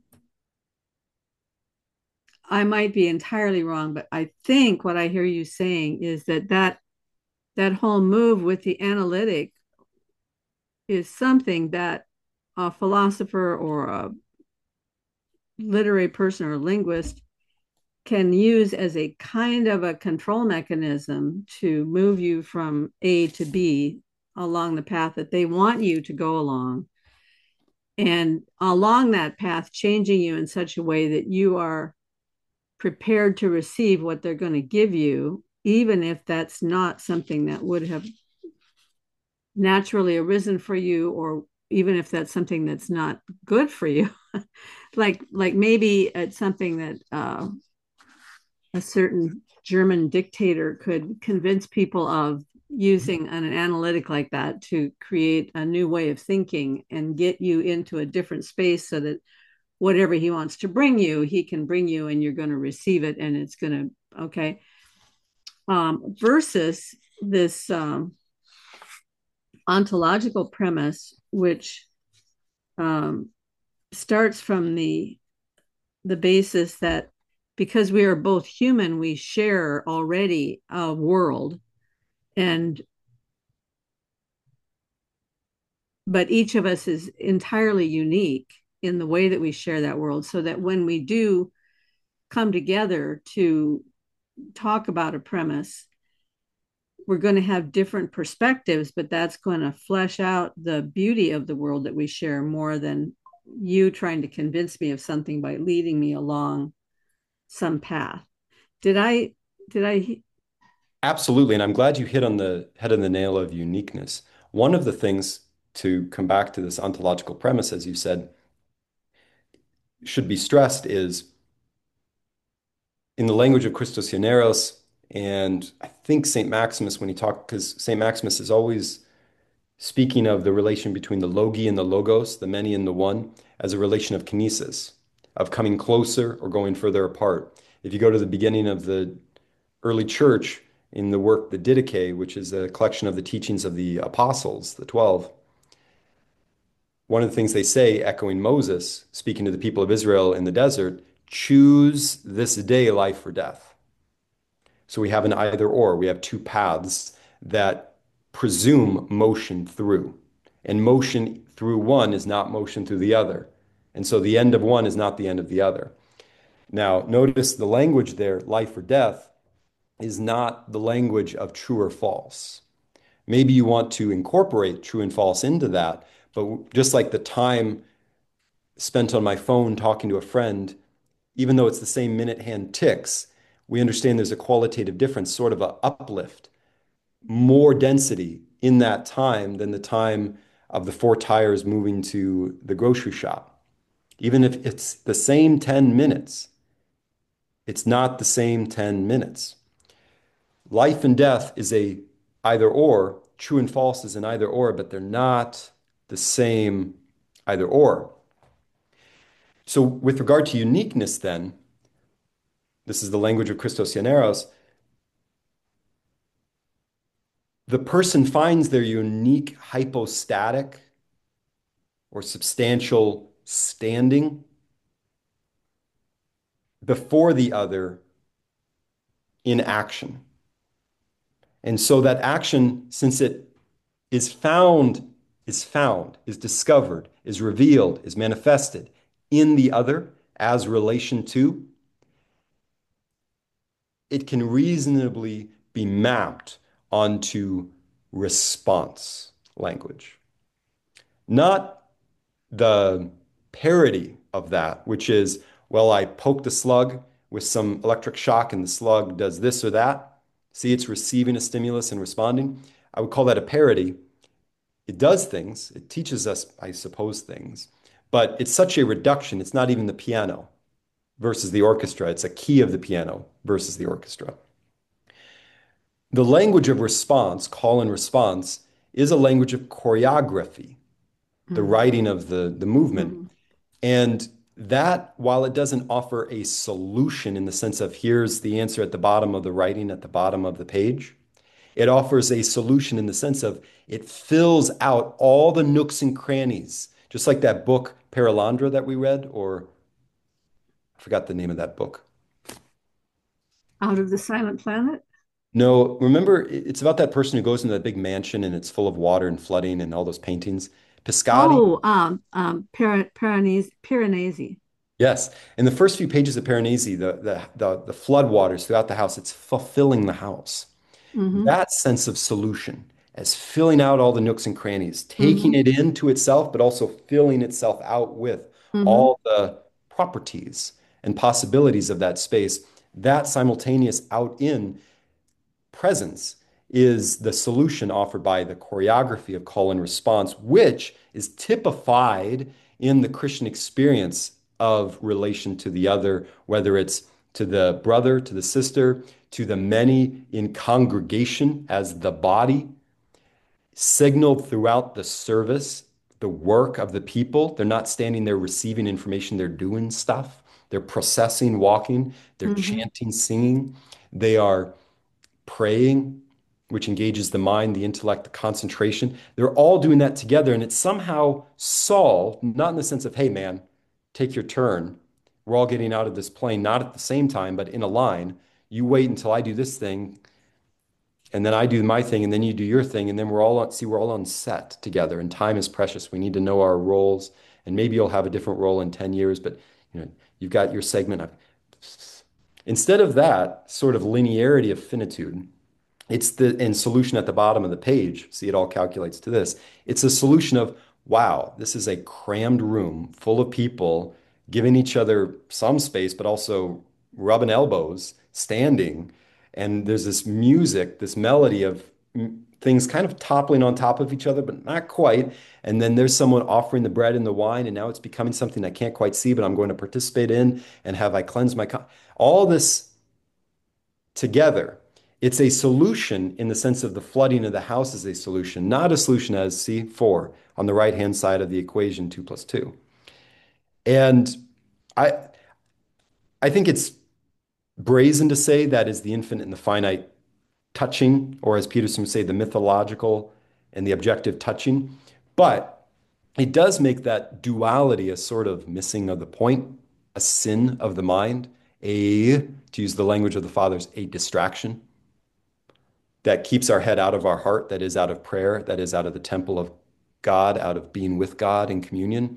I might be entirely wrong, but I think what I hear you saying is that that that whole move with the analytic is something that a philosopher or a literary person or linguist can use as a kind of a control mechanism to move you from A to B along the path that they want you to go along. And along that path, changing you in such a way that you are prepared to receive what they're going to give you, even if that's not something that would have naturally arisen for you, or even if that's something that's not good for you. like like maybe it's something that uh, a certain German dictator could convince people of, using an analytic like that to create a new way of thinking and get you into a different space so that whatever he wants to bring you, he can bring you and you're going to receive it and it's going to, okay. Um, versus this um, ontological premise, which um, starts from the the basis that because we are both human, we share already a world, and but each of us is entirely unique in the way that we share that world, so that when we do come together to talk about a premise, we're going to have different perspectives, but that's going to flesh out the beauty of the world that we share more than you trying to convince me of something by leading me along some path. Did I did I Absolutely. And I'm glad you hit on the head on the nail of uniqueness. One of the things, to come back to this ontological premise, as you said, should be stressed is in the language of Christos Ioneros, and I think Saint Maximus, when he talked, because Saint Maximus is always speaking of the relation between the logi and the logos, the many and the one, as a relation of kinesis, of coming closer or going further apart. If you go to the beginning of the early church in the work, the Didache, which is a collection of the teachings of the apostles, the twelve, one of the things they say, echoing Moses, speaking to the people of Israel in the desert, choose this day life or death. So we have an either or. We have two paths that presume motion through. And motion through one is not motion through the other. And so the end of one is not the end of the other. Now, notice the language there, life or death, is not the language of true or false. Maybe you want to incorporate true and false into that, but just like the time spent on my phone talking to a friend, even though it's the same minute hand ticks, we understand there's a qualitative difference, sort of a uplift, more density in that time than the time of the four tires moving to the grocery shop. Even if it's the same ten minutes, it's not the same ten minutes. Life and death is a either or, true and false is an either or, but they're not the same either or. So with regard to uniqueness, then, this is the language of Christos Llaneros, the person finds their unique hypostatic or substantial standing before the other in action. And so that action, since it is found, is found, is discovered, is revealed, is manifested in the other as relation to, it can reasonably be mapped onto response language. Not the parody of that, which is, well, I poked the slug with some electric shock and the slug does this or that. See, it's receiving a stimulus and responding. I would call that a parody. It does things, it teaches us, I suppose, things, but it's such a reduction. It's not even the piano versus the orchestra. It's a key of the piano versus the orchestra. The language of response, call and response, is a language of choreography, the Mm-hmm. writing of the, the movement. Mm-hmm. And that, while it doesn't offer a solution in the sense of here's the answer at the bottom of the writing, at the bottom of the page, it offers a solution in the sense of it fills out all the nooks and crannies, just like that book, Paralandra, that we read, or I forgot the name of that book. Out of the Silent Planet. No, remember, it's about that person who goes into that big mansion and it's full of water and flooding and all those paintings. Piscati? Oh, um, um, Pir Piranesi, Piranesi. Yes. In the first few pages of Piranesi, the, the, the, the flood waters throughout the house, it's fulfilling the house. Mm-hmm. That sense of solution as filling out all the nooks and crannies, taking Mm-hmm. it into itself, but also filling itself out with Mm-hmm. all the properties and possibilities of that space, that simultaneous out in presence is the solution offered by the choreography of call and response, which is typified in the Christian experience of relation to the other, whether it's to the brother, to the sister, to the many in congregation as the body, signaled throughout the service, the work of the people. They're not standing there receiving information, they're doing stuff. They're processing, walking, they're Mm-hmm. chanting, singing. They are praying, which engages the mind, the intellect, the concentration. They're all doing that together, and it's somehow solved, not in the sense of, hey, man, take your turn. We're all getting out of this plane, not at the same time, but in a line. You wait until I do this thing, and then I do my thing, and then you do your thing, and then we're all on, see, we're all on set together, and time is precious. We need to know our roles, and maybe you'll have a different role in ten years, but you know, you've got your segment of, instead of that sort of linearity of finitude, it's the in solution at the bottom of the page. See, it all calculates to this. It's a solution of, wow, this is a crammed room full of people giving each other some space, but also rubbing elbows, standing. And there's this music, this melody of mm, things kind of toppling on top of each other, but not quite. And then there's someone offering the bread and the wine, and now it's becoming something I can't quite see, but I'm going to participate in. And have I cleansed my con all this together. It's a solution in the sense of the flooding of the house is a solution, not a solution as C four on the right-hand side of the equation, two plus two. And I I think it's brazen to say that is the infinite and the finite touching, or as Peterson would say, the mythological and the objective touching. But it does make that duality a sort of missing of the point, a sin of the mind, a, to use the language of the fathers, a distraction that keeps our head out of our heart, that is out of prayer, that is out of the temple of God, out of being with God in communion.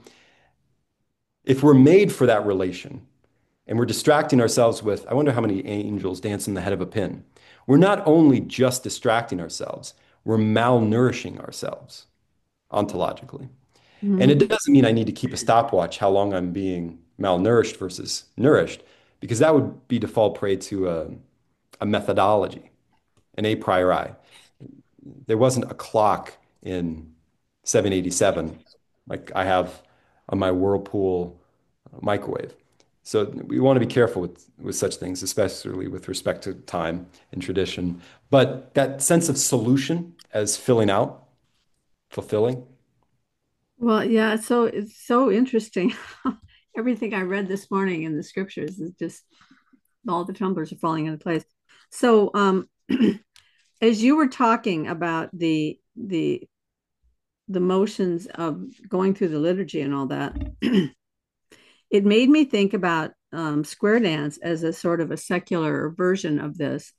If we're made for that relation and we're distracting ourselves with, I wonder how many angels dance in the head of a pin. We're not only just distracting ourselves, we're malnourishing ourselves ontologically. And Mhm. it doesn't mean I need to keep a stopwatch how long I'm being malnourished versus nourished, because that would be to fall prey to a, a methodology, an a priori. There wasn't a clock in seven eighty-seven like I have on my Whirlpool microwave. So we want to be careful with, with such things, especially with respect to time and tradition. But that sense of solution as filling out, fulfilling. Well, yeah, so it's so interesting. Everything I read this morning in the scriptures is just all the tumblers are falling into place. So, um, as you were talking about the the the motions of going through the liturgy and all that, it made me think about um, square dance as a sort of a secular version of this.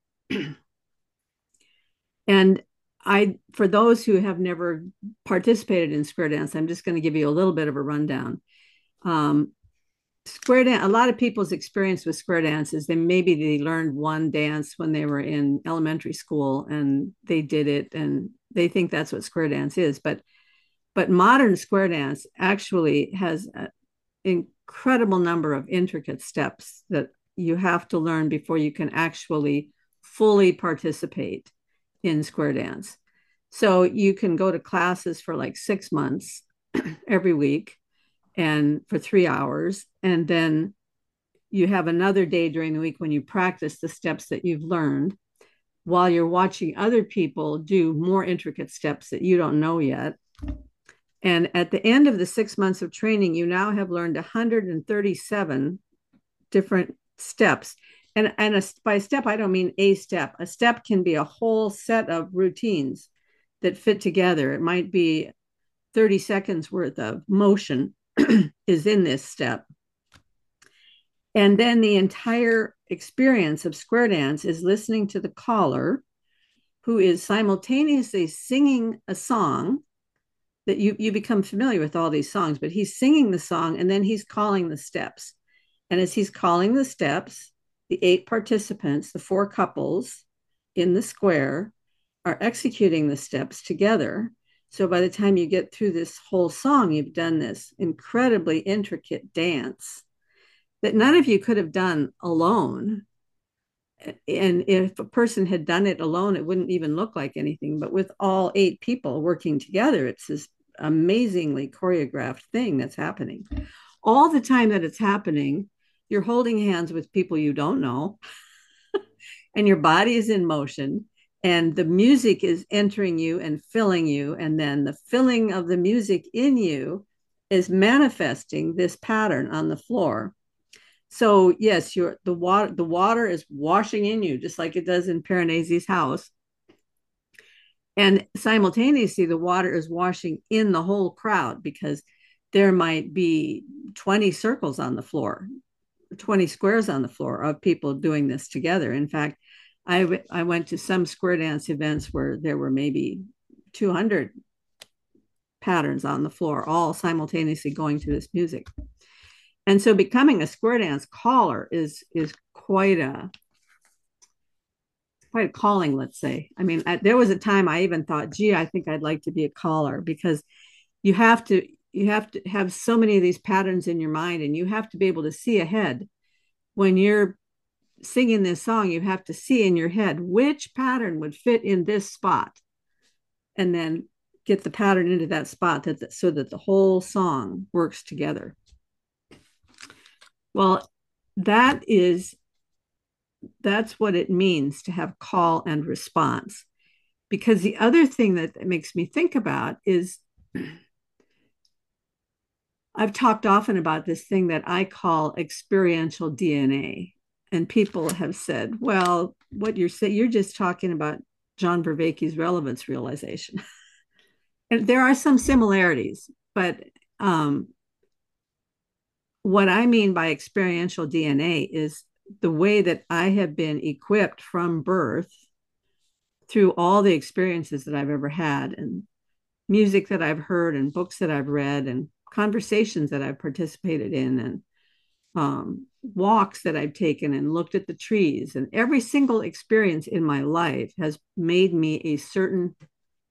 And I, for those who have never participated in square dance, I'm just going to give you a little bit of a rundown. Um, square dance, a lot of people's experience with square dance is they maybe they learned one dance when they were in elementary school and they did it and they think that's what square dance is. But but modern square dance actually has an incredible number of intricate steps that you have to learn before you can actually fully participate in square dance. So you can go to classes for like six months every week and for three hours. And then you have another day during the week when you practice the steps that you've learned while you're watching other people do more intricate steps that you don't know yet. And at the end of the six months of training, you now have learned one hundred thirty-seven different steps. And, and a, by step, I don't mean a step. A step can be a whole set of routines that fit together. It might be thirty seconds worth of motion is in this step. And then the entire experience of square dance is listening to the caller who is simultaneously singing a song that you, you become familiar with all these songs, but he's singing the song and then he's calling the steps. And as he's calling the steps, the eight participants, the four couples in the square, are executing the steps together. So by the time you get through this whole song, you've done this incredibly intricate dance that none of you could have done alone. And if a person had done it alone, it wouldn't even look like anything. But with all eight people working together, it's this amazingly choreographed thing that's happening. All the time that it's happening, you're holding hands with people you don't know, and your body is in motion, and the music is entering you and filling you. And then the filling of the music in you is manifesting this pattern on the floor. So yes, you're the water, the water is washing in you, just like it does in Piranesi's house. And simultaneously, the water is washing in the whole crowd because there might be twenty circles on the floor, twenty squares on the floor of people doing this together. In fact, I, I went to some square dance events where there were maybe two hundred patterns on the floor, all simultaneously going to this music. And so becoming a square dance caller is is quite a quite a calling, let's say. I mean, I, there was a time I even thought, gee, I think I'd like to be a caller because you have to you have to have so many of these patterns in your mind and you have to be able to see ahead. When you're singing this song, you have to see in your head which pattern would fit in this spot and then get the pattern into that spot that the, so that the whole song works together. Well, that is that's what it means to have call and response. Because the other thing that makes me think about is I've talked often about this thing that I call experiential D N A. And people have said, well, what you're saying, you're just talking about John Vervaeke's relevance realization. And there are some similarities, but um, what I mean by experiential D N A is the way that I have been equipped from birth through all the experiences that I've ever had and music that I've heard and books that I've read and conversations that I've participated in and um, walks that I've taken and looked at the trees. And every single experience in my life has made me a certain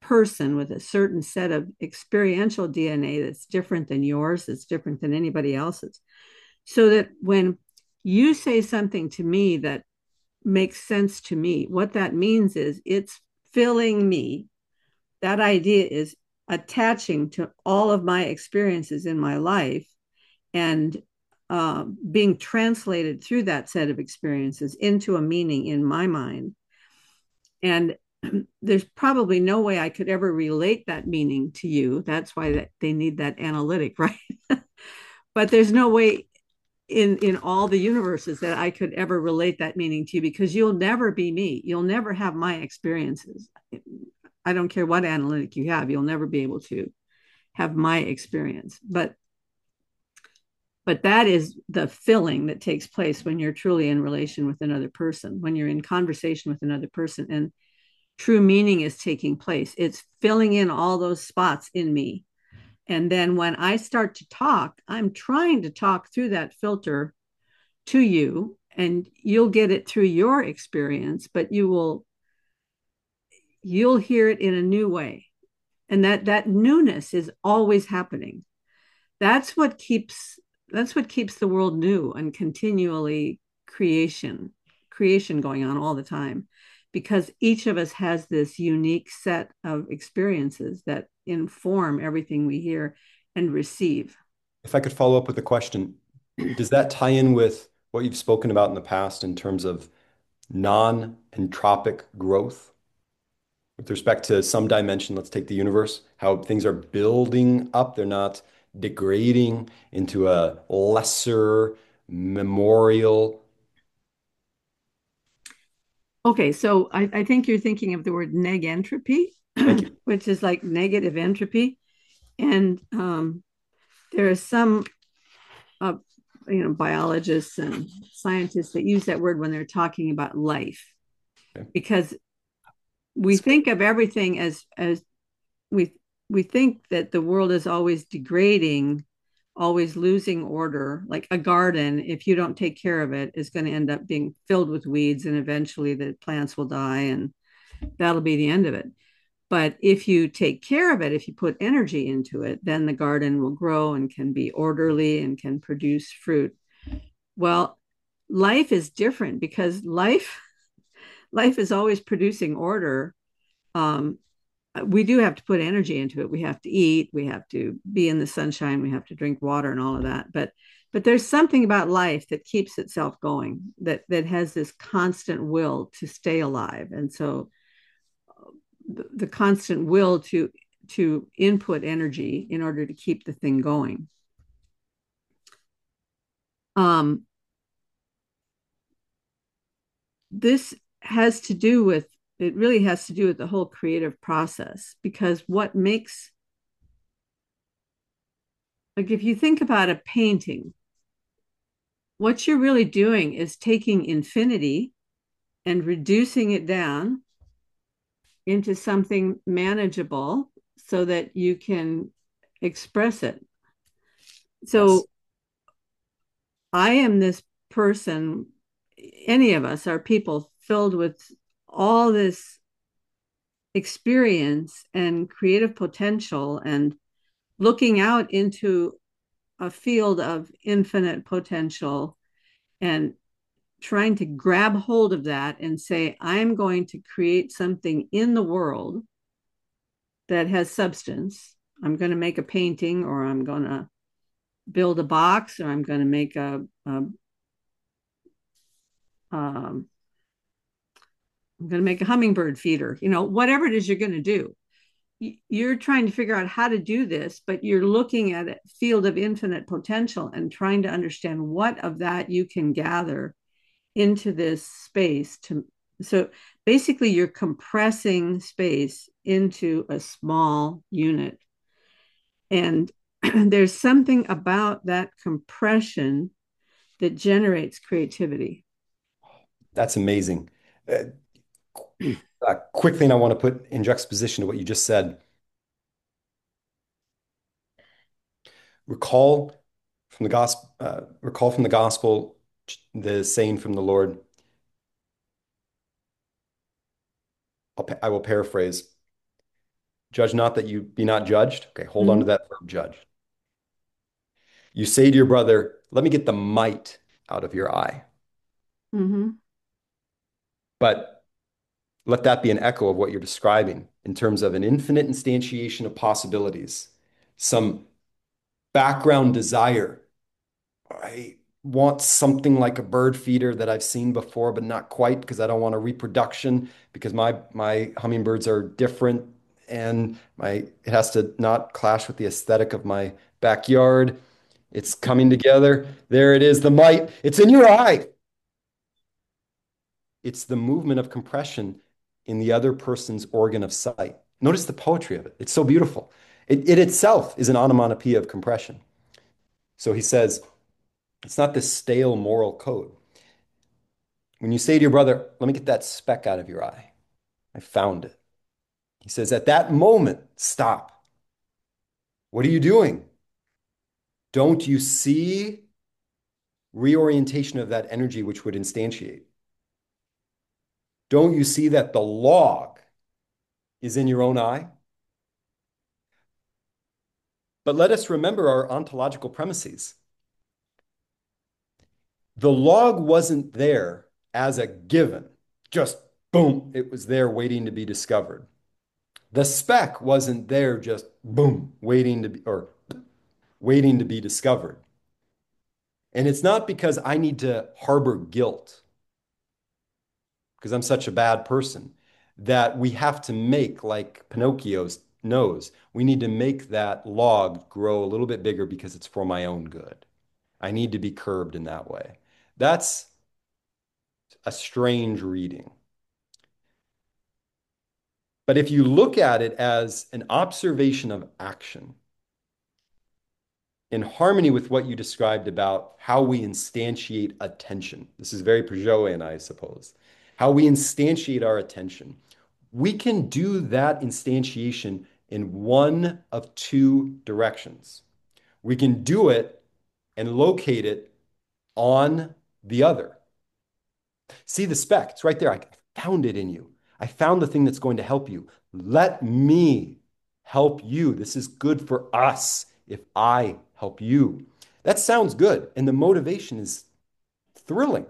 person with a certain set of experiential D N A that's different than yours, that's different than anybody else's. So that when you say something to me that makes sense to me, what that means is it's filling me. That idea is attaching to all of my experiences in my life and uh, being translated through that set of experiences into a meaning in my mind. And there's probably no way I could ever relate that meaning to you. That's why that they need that analytic, right? But there's no way in in all the universes that I could ever relate that meaning to you because you'll never be me. You'll never have my experiences. I don't care what analytic you have, you'll never be able to have my experience. But but that is the filling that takes place when you're truly in relation with another person, when you're in conversation with another person and true meaning is taking place. It's filling in all those spots in me. And then when I start to talk, I'm trying to talk through that filter to you, and you'll get it through your experience, but you will you'll hear it in a new way. And that that newness is always happening. That's what keeps that's what keeps the world new and continually creation, creation going on all the time. Because each of us has this unique set of experiences that inform everything we hear and receive. If I could follow up with a question, does that tie in with what you've spoken about in the past in terms of non-entropic growth? With respect to some dimension, let's take the universe, how things are building up, they're not degrading into a lesser memorial. Okay, so I, I think you're thinking of the word negentropy, Thank you. which is like negative entropy. And um, there are some uh, you know, biologists and scientists that use that word when they're talking about life, Okay. because we think of everything as as we we think that the world is always degrading, always losing order. Like a garden, if you don't take care of it, is going to end up being filled with weeds, and eventually the plants will die, and that'll be the end of it. But if you take care of it, if you put energy into it, then the garden will grow and can be orderly and can produce fruit. Well, life is different because life life is always producing order. Um, we do have to put energy into it. We have to eat, we have to be in the sunshine, we have to drink water and all of that. But but there's something about life that keeps itself going, that that has this constant will to stay alive. And so the, the constant will to to input energy in order to keep the thing going. Um, this has to do with it really has to do with the whole creative process, because what makes, like, if you think about a painting, what you're really doing is taking infinity and reducing it down into something manageable so that you can express it. Yes. So I am this person, any of us are people filled with all this experience and creative potential and looking out into a field of infinite potential and trying to grab hold of that and say, I'm going to create something in the world that has substance. I'm going to make a painting, or I'm going to build a box, or I'm going to make a, a um, I'm going to make a hummingbird feeder, you know, whatever it is you're going to do. You're trying to figure out how to do this, but you're looking at a field of infinite potential and trying to understand what of that you can gather into this space to, so basically you're compressing space into a small unit. And there's something about that compression that generates creativity. That's amazing. Uh, uh, quick thing I want to put in juxtaposition to what you just said. Recall from the gospel, uh, recall from the gospel, the saying from the Lord. I'll, I will paraphrase. Judge not that you be not judged. Okay, hold on to Mm-hmm. that verb judge. You say to your brother, let me get the mite out of your eye. Mm-hmm. But let that be an echo of what you're describing in terms of an infinite instantiation of possibilities, some background desire. I want something like a bird feeder that I've seen before, but not quite because I don't want a reproduction because my my hummingbirds are different and my it has to not clash with the aesthetic of my backyard. It's coming together. There it is, the mite. It's in your eye. It's the movement of compression in the other person's organ of sight. Notice the poetry of it. It's so beautiful. It, it itself is an onomatopoeia of compression. So he says, it's not this stale moral code. When you say to your brother, let me get that speck out of your eye, I found it. He says, at that moment, stop. What are you doing? Don't you see reorientation of that energy which would instantiate? Don't you see that the log is in your own eye? But let us remember our ontological premises. The log wasn't there as a given, just boom, it was there waiting to be discovered. The speck wasn't there just boom, waiting to be, or waiting to be discovered. And it's not because I need to harbor guilt, because I'm such a bad person, that we have to make like Pinocchio's nose. We need to make that log grow a little bit bigger because it's for my own good. I need to be curbed in that way. That's a strange reading. But if you look at it as an observation of action, in harmony with what you described about how we instantiate attention, this is very Peugeotian, I suppose, how we instantiate our attention, we can do that instantiation in one of two directions. We can do it and locate it on the other. See the speck, it's right there. I found it in you. I found the thing that's going to help you. Let me help you. This is good for us if I help you. That sounds good. And the motivation is thrilling.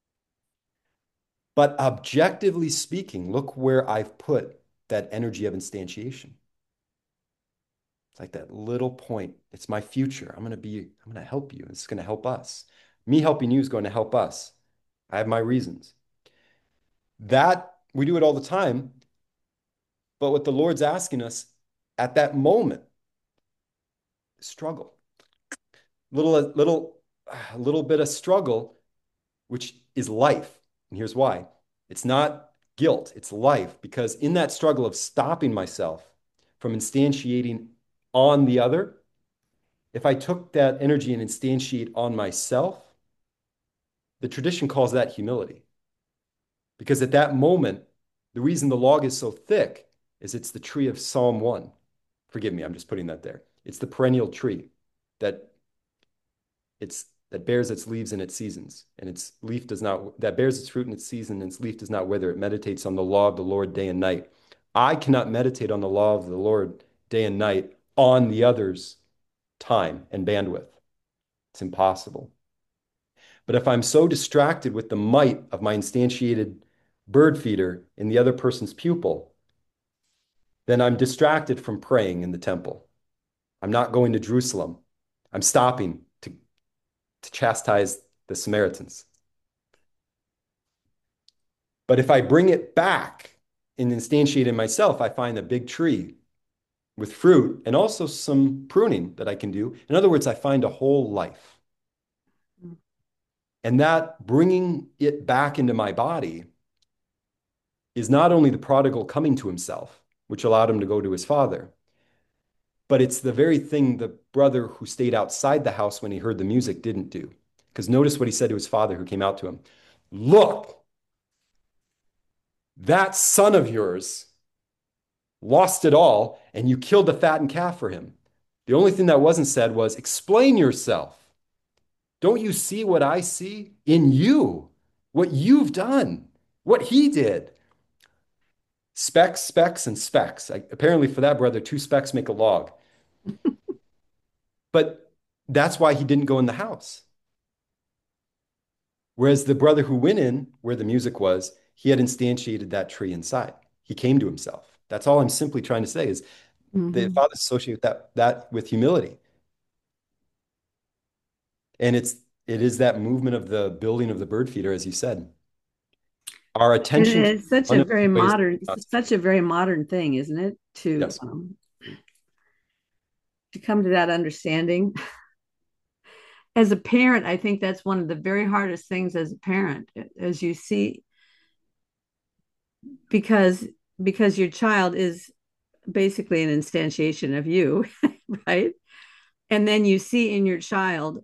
But objectively speaking, look where I've put that energy of instantiation. It's like that little point. It's my future. I'm going to be, I'm going to help you. It's going to help us. Me helping you is going to help us. I have my reasons. That we do it all the time. But what the Lord's asking us at that moment, struggle. Little, little, a little bit of struggle, which is life. And here's why. It's not guilt, it's life. Because in that struggle of stopping myself from instantiating on the other, if I took that energy and instantiate on myself, the tradition calls that humility. Because at that moment, the reason the log is so thick is it's the tree of Psalm one. Forgive me, I'm just putting that there. It's the perennial tree that it's that bears its leaves in its seasons, and its leaf does not that bears its fruit in its season, and its leaf does not wither. It meditates on the law of the Lord day and night. I cannot meditate on the law of the Lord day and night on the other's time and bandwidth. It's impossible. But if I'm so distracted with the might of my instantiated bird feeder in the other person's pupil, then I'm distracted from praying in the temple. I'm not going to Jerusalem. I'm stopping to, to chastise the Samaritans. But if I bring it back and instantiate in myself, I find a big tree with fruit and also some pruning that I can do. In other words, I find a whole life. And that bringing it back into my body is not only the prodigal coming to himself, which allowed him to go to his father, but it's the very thing the brother who stayed outside the house when he heard the music didn't do. Because notice what he said to his father who came out to him. Look, that son of yours lost it all, and you killed the fattened calf for him. The only thing that wasn't said was, explain yourself. Don't you see what I see in you? What you've done, what he did. Specks, specks, and specks. Like, apparently, for that brother, two specks make a log. But that's why he didn't go in the house. Whereas the brother who went in where the music was, he had instantiated that tree inside. He came to himself. That's all I'm simply trying to say is the Hmm. Father associate that that with humility. And it's it is that movement of the building of the bird feeder, as you said. Our And attention to it's such a one of very the ways. modern, such a very modern thing, isn't it? To Yes. um, to come to that understanding. As a parent, I think that's one of the very hardest things as a parent, as you see, because because your child is basically an instantiation of you, right? And then you see in your child,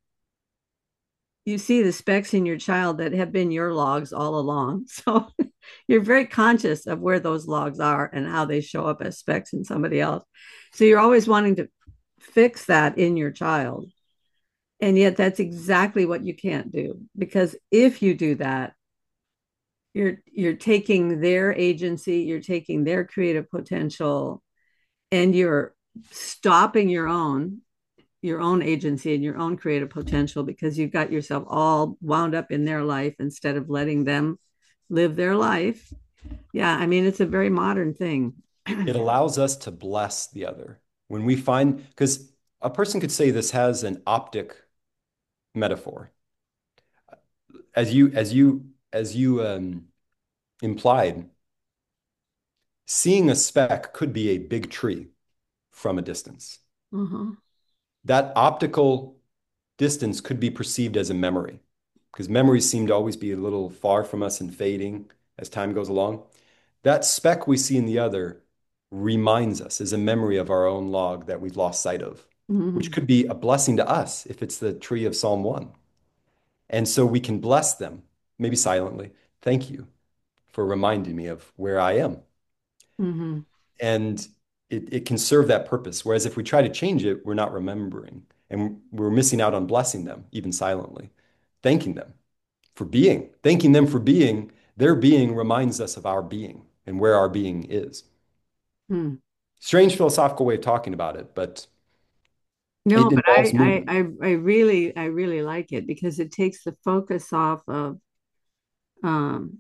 you see the specks in your child that have been your logs all along. So you're very conscious of where those logs are and how they show up as specks in somebody else. So you're always wanting to fix that in your child. And yet that's exactly what you can't do, because if you do that, you're you're taking their agency, you're taking their creative potential, and you're stopping your own your own agency and your own creative potential because you've got yourself all wound up in their life instead of letting them live their life. Yeah, I mean, it's a very modern thing. It allows us to bless the other. When we find, because a person could say this has an optic metaphor. As you as you as you um, implied, seeing a speck could be a big tree from a distance. Uh-huh. That optical distance could be perceived as a memory because memories seem to always be a little far from us and fading as time goes along. That speck we see in the other reminds us, is a memory of our own log that we've lost sight of, which Mm-hmm. could be a blessing to us if it's the tree of Psalm one. And so we can bless them, maybe silently. Thank you for reminding me of where I am. Mm-hmm. And it, it can serve that purpose. Whereas if we try to change it, we're not remembering and we're missing out on blessing them, even silently, thanking them for being, thanking them for being. Their being reminds us of our being and where our being is. Hmm. Strange philosophical way of talking about it, but No, it but involves I, I, movement. I, I really, I really like it because it takes the focus off of um,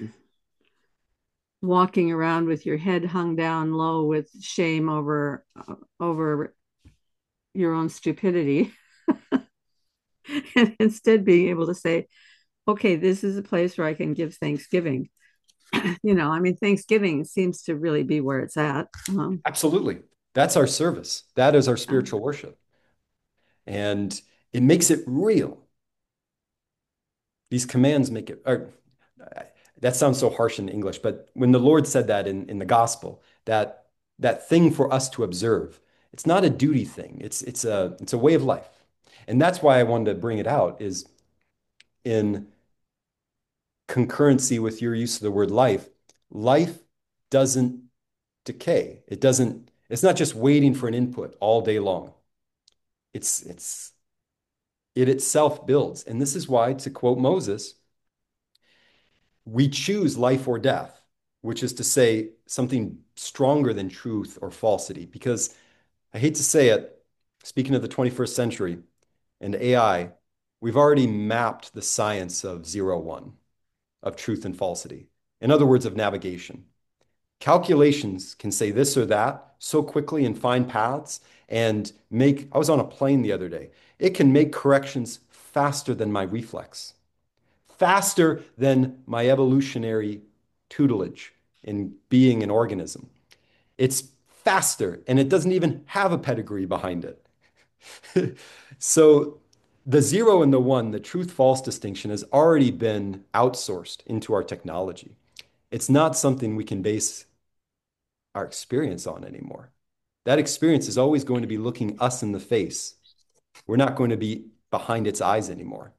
walking around with your head hung down low with shame over uh, over your own stupidity, and instead being able to say, "Okay, this is a place where I can give Thanksgiving." You know, I mean, Thanksgiving seems to really be where it's at. Um, Absolutely. That's our service. That is our yeah. spiritual worship. And it makes it real. These commands make it, or that sounds so harsh in English, but when the Lord said that in, in the gospel, that that thing for us to observe, it's not a duty thing. It's it's a it's a way of life. And that's why I wanted to bring it out is in concurrency with your use of the word life. Life doesn't decay. It doesn't, it's not just waiting for an input all day long. It's it's it itself builds. And this is why, to quote Moses, we choose life or death, which is to say something stronger than truth or falsity. Because I hate to say it, speaking of the twenty-first century and A I, we've already mapped the science of zero one, of truth and falsity. In other words, of navigation. Calculations can say this or that so quickly and find paths and make. I was on a plane the other day. It can make corrections faster than my reflex, faster than my evolutionary tutelage in being an organism. It's faster and it doesn't even have a pedigree behind it. So the zero and the one, the truth false distinction has already been outsourced into our technology. It's not something we can base our experience on anymore. That experience is always going to be looking us in the face. We're not going to be behind its eyes anymore.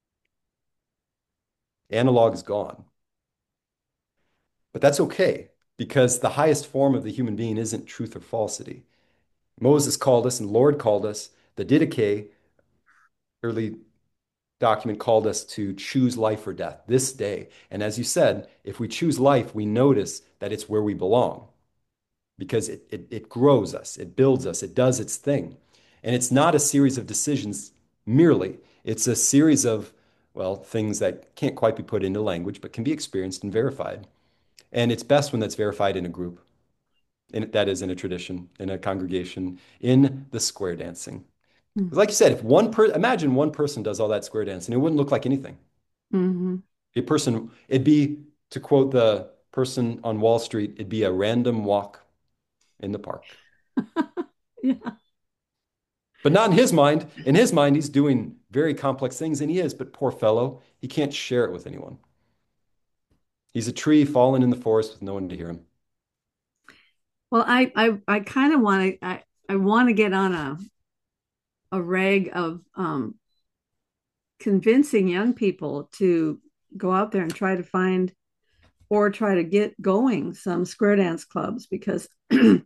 Analog is gone. But that's okay because the highest form of the human being isn't truth or falsity. Moses called us and Lord called us the Didache, early document called us to choose life or death this day. And as you said, if we choose life, we notice that it's where we belong because it, it, it grows us, it builds us, it does its thing. And it's not a series of decisions merely, it's a series of, well, things that can't quite be put into language, but can be experienced and verified. And it's best when that's verified in a group, in, that is, in a tradition, in a congregation, in the square dancing. Like you said, if one per imagine one person does all that square dancing, it wouldn't look like anything. Mm-hmm. A person, it'd be, to quote the person on Wall Street, it'd be a random walk in the park. Yeah. But not in his mind. In his mind, he's doing very complex things, and he is, but poor fellow, he can't share it with anyone. He's a tree fallen in the forest with no one to hear him. Well, I I I kind of want to I I want to get on a a rag of um, convincing young people to go out there and try to find or try to get going some square dance clubs because the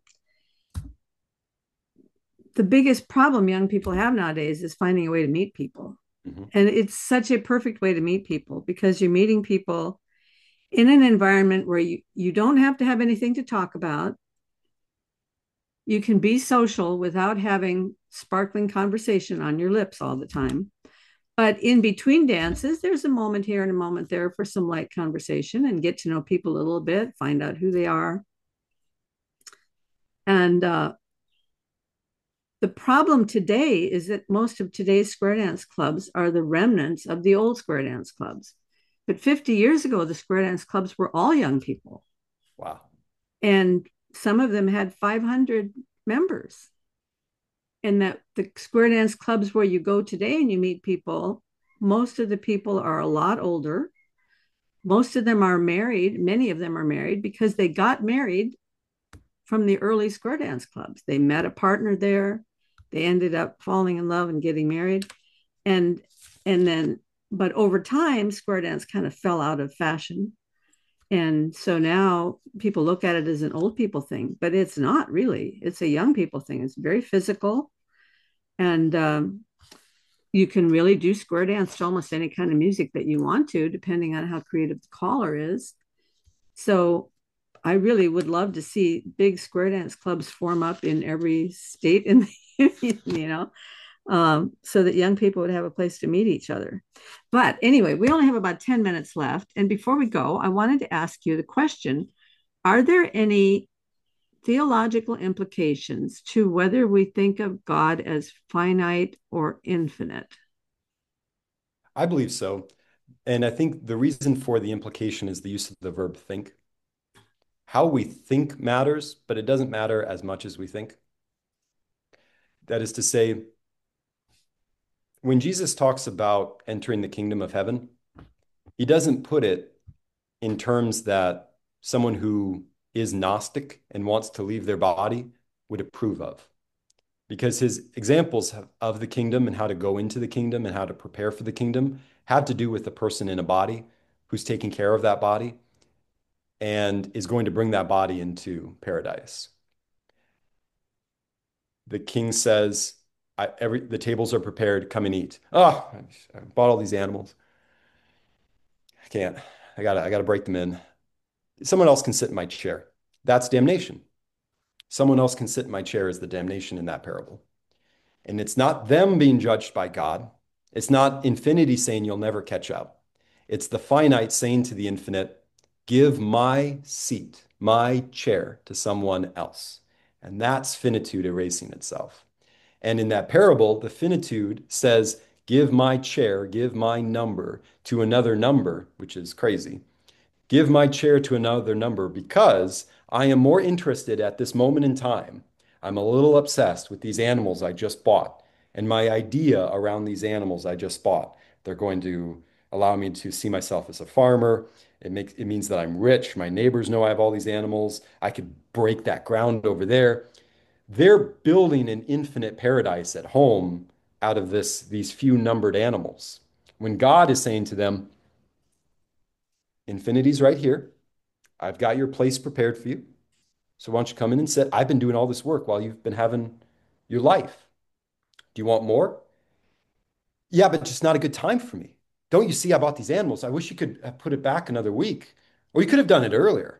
biggest problem young people have nowadays is finding a way to meet people. Mm-hmm. And it's such a perfect way to meet people because you're meeting people in an environment where you, you don't have to have anything to talk about. You can be social without having sparkling conversation on your lips all the time. But in between dances, there's a moment here and a moment there for some light conversation and get to know people a little bit, find out who they are. And uh, the problem today is that most of today's square dance clubs are the remnants of the old square dance clubs. But fifty years ago, the square dance clubs were all young people. Wow. And some of them had five hundred members. And that the square dance clubs where you go today and you meet people, most of the people are a lot older. Most of them are married. Many of them are married because they got married from the early square dance clubs. They met a partner there. They ended up falling in love and getting married. And and then, but over time, square dance kind of fell out of fashion. And so now people look at it as an old people thing, but it's not really. It's a young people thing. It's very physical. And um, you can really do square dance to almost any kind of music that you want to, depending on how creative the caller is. So I really would love to see big square dance clubs form up in every state in the union, you know, um, so that young people would have a place to meet each other. But anyway, we only have about ten minutes left. And before we go, I wanted to ask you the question, are there any theological implications to whether we think of God as finite or infinite? I believe so. And I think the reason for the implication is the use of the verb think. How we think matters, but it doesn't matter as much as we think. That is to say, when Jesus talks about entering the kingdom of heaven, he doesn't put it in terms that someone who is Gnostic and wants to leave their body would approve of. Because his examples of the kingdom and how to go into the kingdom and how to prepare for the kingdom have to do with the person in a body who's taking care of that body and is going to bring that body into paradise. The king says, I, every the tables are prepared, come and eat. Oh, I bought all these animals. I can't. I gotta, I gotta break them in. Someone else can sit in my chair. That's damnation. Someone else can sit in my chair is the damnation in that parable. And it's not them being judged by God. It's not infinity saying you'll never catch up. It's the finite saying to the infinite, give my seat, my chair to someone else. And that's finitude erasing itself. And in that parable, the finitude says, give my chair, give my number to another number, which is crazy. Give my chair to another number because I am more interested at this moment in time. I'm a little obsessed with these animals I just bought and my idea around these animals I just bought. They're going to allow me to see myself as a farmer. It makes it means that I'm rich. My neighbors know I have all these animals. I could break that ground over there. They're building an infinite paradise at home out of this these few numbered animals. When God is saying to them, infinity's right here. I've got your place prepared for you. So why don't you come in and sit? I've been doing all this work while you've been having your life. Do you want more? Yeah, but just not a good time for me. Don't you see I bought these animals? I wish you could have put it back another week. Or you could have done it earlier.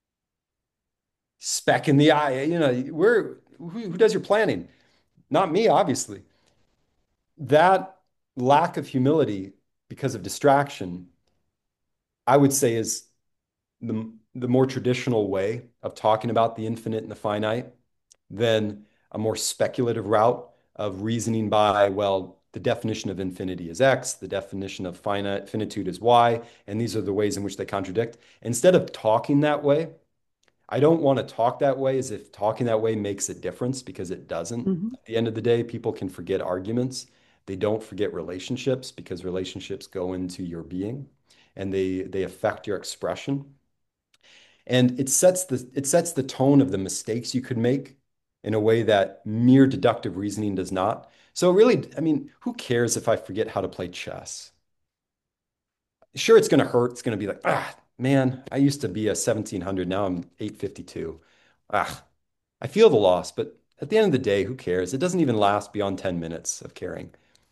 Speck in the eye. You know, we're who, who does your planning? Not me, obviously. That lack of humility because of distraction, I would say is the, the more traditional way of talking about the infinite and the finite than a more speculative route of reasoning by, well, the definition of infinity is X, the definition of finite finitude is Y, and these are the ways in which they contradict. Instead of talking that way, I don't want to talk that way as if talking that way makes a difference because it doesn't. Mhm. At the end of the day, people can forget arguments. They don't forget relationships because relationships go into your being and they they affect your expression. And it sets the it sets the tone of the mistakes you could make in a way that mere deductive reasoning does not. So really, I mean, who cares if I forget how to play chess? Sure, it's going to hurt. It's going to be like, ah, man, I used to be a seventeen hundred. Now I'm eight fifty-two. Ah, I feel the loss, but at the end of the day, who cares? It doesn't even last beyond ten minutes of caring.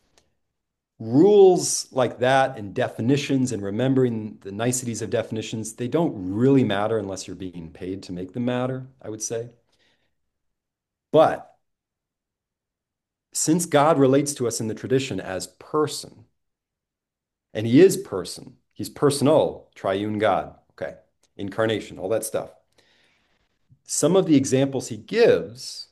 Rules like that and definitions and remembering the niceties of definitions, they don't really matter unless you're being paid to make them matter, I would say. But since God relates to us in the tradition as person, and he is person, he's personal, triune God, okay, incarnation, all that stuff. Some of the examples he gives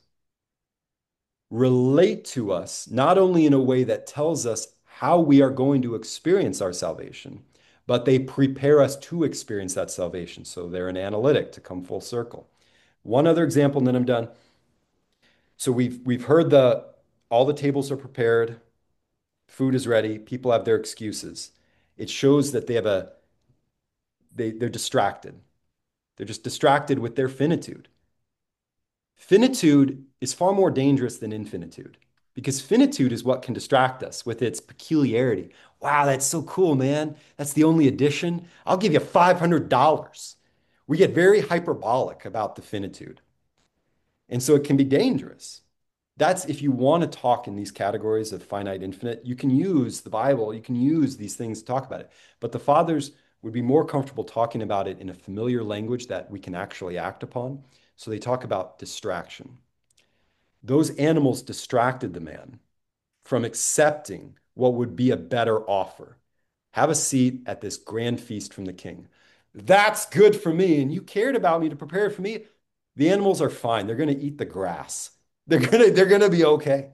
relate to us not only in a way that tells us how we are going to experience our salvation, but they prepare us to experience that salvation. So they're an analytic to come full circle. One other example, and then I'm done. So we've we've heard the all the tables are prepared, food is ready, people have their excuses. It shows that they have a they they're distracted. They're just distracted with their finitude. Finitude is far more dangerous than infinitude because finitude is what can distract us with its peculiarity. Wow, that's so cool, man. That's the only addition. I'll give you five hundred dollars. We get very hyperbolic about the finitude. And so it can be dangerous. That's if you want to talk in these categories of finite, infinite, you can use the Bible, you can use these things to talk about it. But the fathers would be more comfortable talking about it in a familiar language that we can actually act upon. So they talk about distraction. Those animals distracted the man from accepting what would be a better offer. Have a seat at this grand feast from the king. That's good for me. And you cared about me to prepare it for me. The animals are fine. They're going to eat the grass. They're going to, they're going to be okay.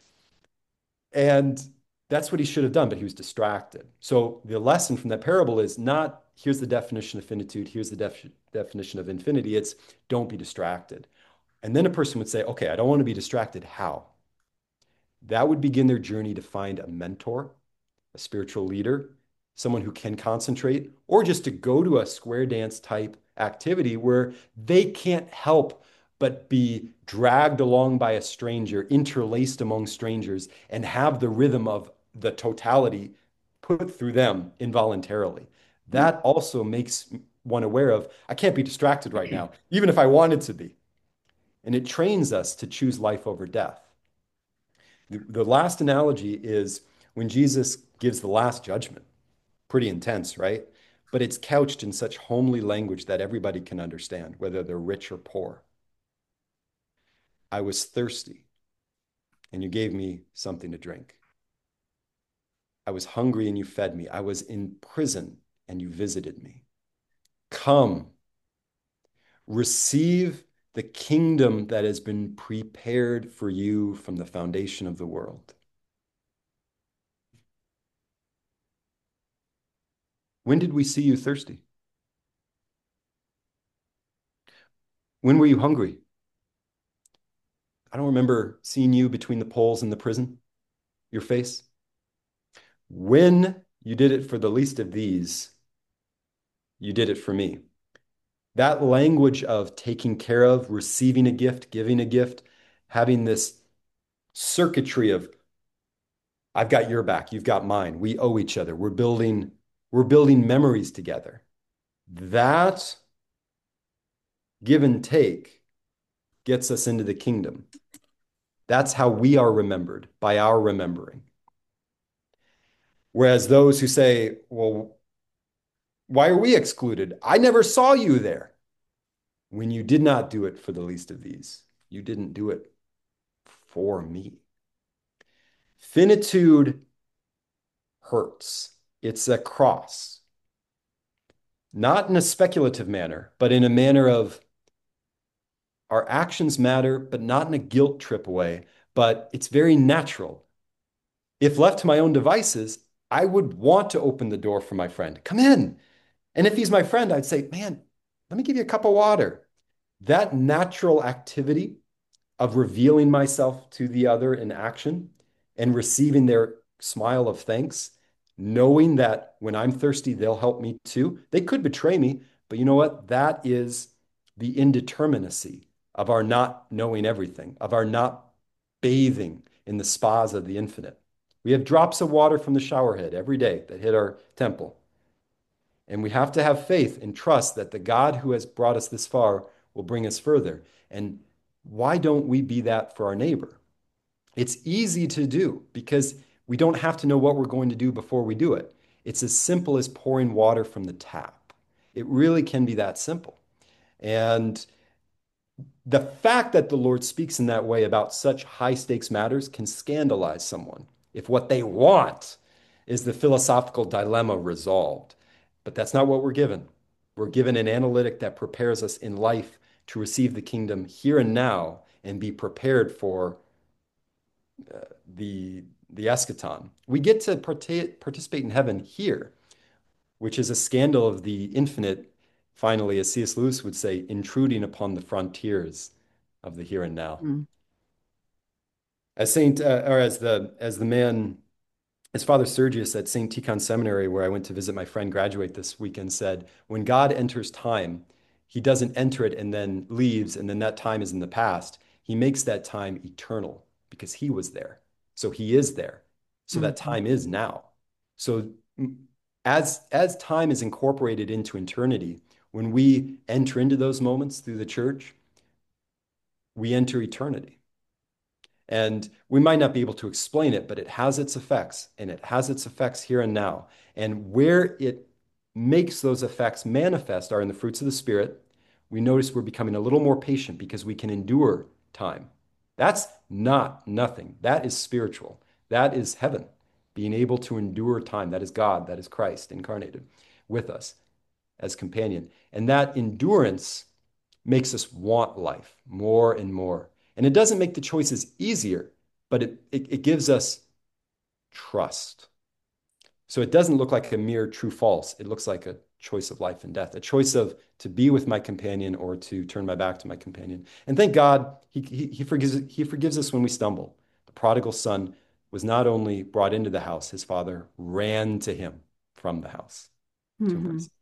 And that's what he should have done, but he was distracted. So the lesson from that parable is not here's the definition of finitude, here's the def definition of infinity. It's don't be distracted. And then a person would say, okay, I don't want to be distracted. How? That would begin their journey to find a mentor, a spiritual leader, someone who can concentrate, or just to go to a square dance type activity where they can't help but be dragged along by a stranger, interlaced among strangers, and have the rhythm of the totality put through them involuntarily. That also makes one aware of, I can't be distracted right now, even if I wanted to be. And it trains us to choose life over death. The, the last analogy is when Jesus gives the last judgment. Pretty intense, right? But it's couched in such homely language that everybody can understand, whether they're rich or poor. I was thirsty, and you gave me something to drink. I was hungry, and you fed me. I was in prison, and you visited me. Come, receive the kingdom that has been prepared for you from the foundation of the world. When did we see you thirsty? When were you hungry? I don't remember seeing you between the poles in the prison, your face. When you did it for the least of these, you did it for me. That language of taking care of, receiving a gift, giving a gift, having this circuitry of I've got your back, you've got mine. We owe each other. We're building, we're building memories together. That give and take gets us into the kingdom. That's how we are remembered by our remembering. Whereas those who say, well, why are we excluded? I never saw you there. When you did not do it for the least of these, you didn't do it for me. Finitude hurts. It's a cross, not in a speculative manner, but in a manner of our actions matter, but not in a guilt trip way, but it's very natural. If left to my own devices, I would want to open the door for my friend. Come in. And if he's my friend, I'd say, man, let me give you a cup of water. That natural activity of revealing myself to the other in action and receiving their smile of thanks, knowing that when I'm thirsty, they'll help me too. They could betray me, but you know what? That is the indeterminacy of our not knowing everything, of our not bathing in the spas of the infinite. We have drops of water from the shower head every day that hit our temple. And we have to have faith and trust that the God who has brought us this far will bring us further. And why don't we be that for our neighbor? It's easy to do because we don't have to know what we're going to do before we do it. It's as simple as pouring water from the tap. It really can be that simple. And the fact that the Lord speaks in that way about such high stakes matters can scandalize someone if what they want is the philosophical dilemma resolved. But that's not what we're given. We're given an analytic that prepares us in life to receive the kingdom here and now and be prepared for uh, the the eschaton. We get to parta- participate in heaven here, which is a scandal of the infinite, finally, as C S. Lewis would say, intruding upon the frontiers of the here and now. Mm. As Saint, uh, or as the as the man, as Father Sergius at Saint Tikhon Seminary, where I went to visit my friend graduate this weekend, said, when God enters time, he doesn't enter it and then leaves, and then that time is in the past. He makes that time eternal because he was there. So he is there. So that Mm. time is now. So as as time is incorporated into eternity, when we enter into those moments through the church, we enter eternity. And we might not be able to explain it, but it has its effects, and it has its effects here and now. And where it makes those effects manifest are in the fruits of the Spirit. We notice we're becoming a little more patient because we can endure time. That's not nothing. That is spiritual. That is heaven, being able to endure time. That is God. That is Christ incarnated with us as companion. And that endurance makes us want life more and more. And it doesn't make the choices easier, but it, it, it gives us trust. So it doesn't look like a mere true false. It looks like a choice of life and death, a choice of to be with my companion or to turn my back to my companion. And thank God he, he, he forgives, he forgives us when we stumble. The prodigal son was not only brought into the house, his father ran to him from the house to Mm-hmm. embrace him.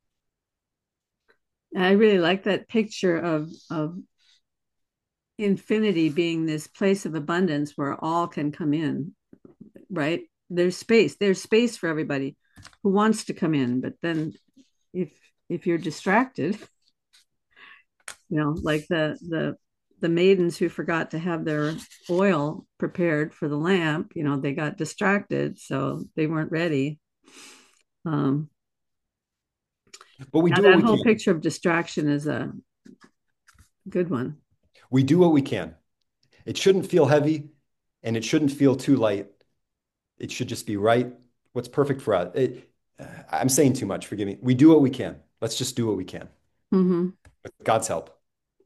I really like that picture of of infinity being this place of abundance where all can come in, right? There's space. There's space for everybody who wants to come in, but then if if you're distracted, you know, like the the the maidens who forgot to have their oil prepared for the lamp, you know, they got distracted, so they weren't ready. Um, But we yeah, do what that we whole can. picture of distraction is a good one. We do what we can. It shouldn't feel heavy and it shouldn't feel too light. It should just be right. What's perfect for us. It, uh, I'm saying too much. Forgive me. We do what we can. Let's just do what we can Mm-hmm. with God's help.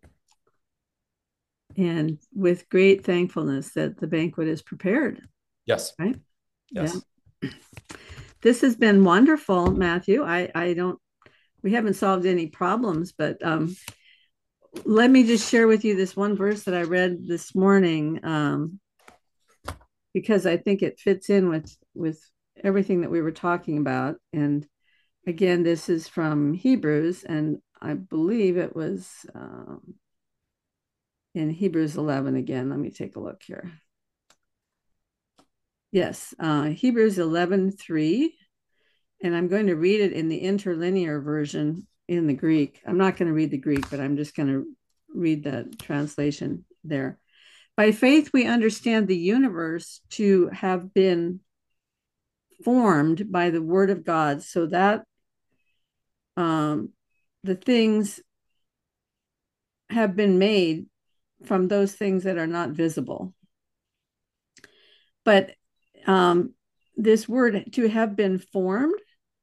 And with great thankfulness that the banquet is prepared, Yes. right? Yeah. Yes. This has been wonderful, Matthew. I, I don't, we haven't solved any problems, but um, let me just share with you this one verse that I read this morning um, because I think it fits in with, with everything that we were talking about. And again, this is from Hebrews, and I believe it was um, in Hebrews eleven again. Let me take a look here. Yes, uh, Hebrews eleven three, and I'm going to read it in the interlinear version in the Greek. I'm not going to read the Greek, but I'm just going to read the translation there. By faith, we understand the universe to have been formed by the word of God, so that um, the things have been made from those things that are not visible. But um, this word to have been formed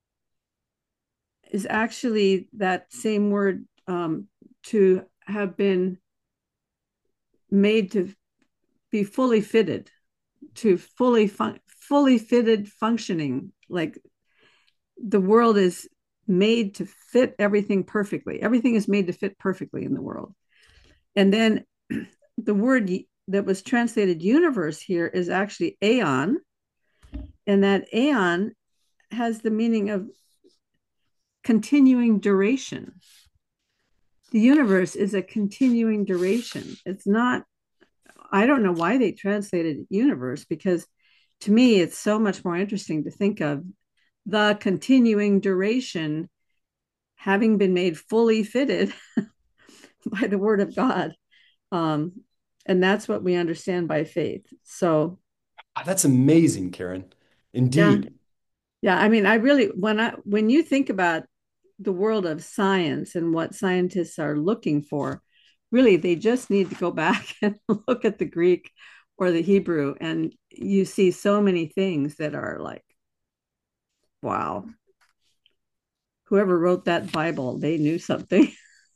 is actually that same word um, to have been made to be fully fitted, to fully fun- fully fitted functioning. Like the world is made to fit everything perfectly. Everything is made to fit perfectly in the world. And then the word that was translated universe here is actually aeon, and that aeon has the meaning of continuing duration. The universe is a continuing duration. It's not, I don't know why they translated universe, because to me, it's so much more interesting to think of the continuing duration having been made fully fitted by the word of God. Um, and that's what we understand by faith. So, Ah, that's amazing, Karen. yeah, Indeed. yeah. I mean, I really, when I, when you think about the world of science and what scientists are looking for, really, they just need to go back and look at the Greek or the Hebrew, and you see so many things that are like, wow, whoever wrote that Bible, they knew something.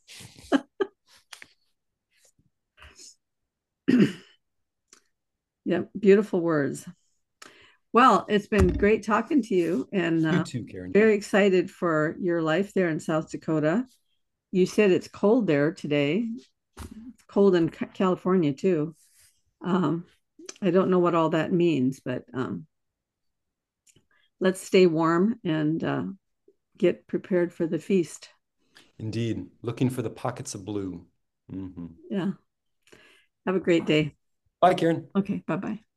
Yeah, beautiful words. Well, it's been great talking to you, and You uh, too, Karen. very excited for your life there in South Dakota. You said it's cold there today. It's cold in California too. Um, I don't know what all that means, but um, let's stay warm and uh, get prepared for the feast. Indeed. Looking for the pockets of blue. Hmm. Yeah. Have a great day. Bye, Karen. Okay. Bye bye.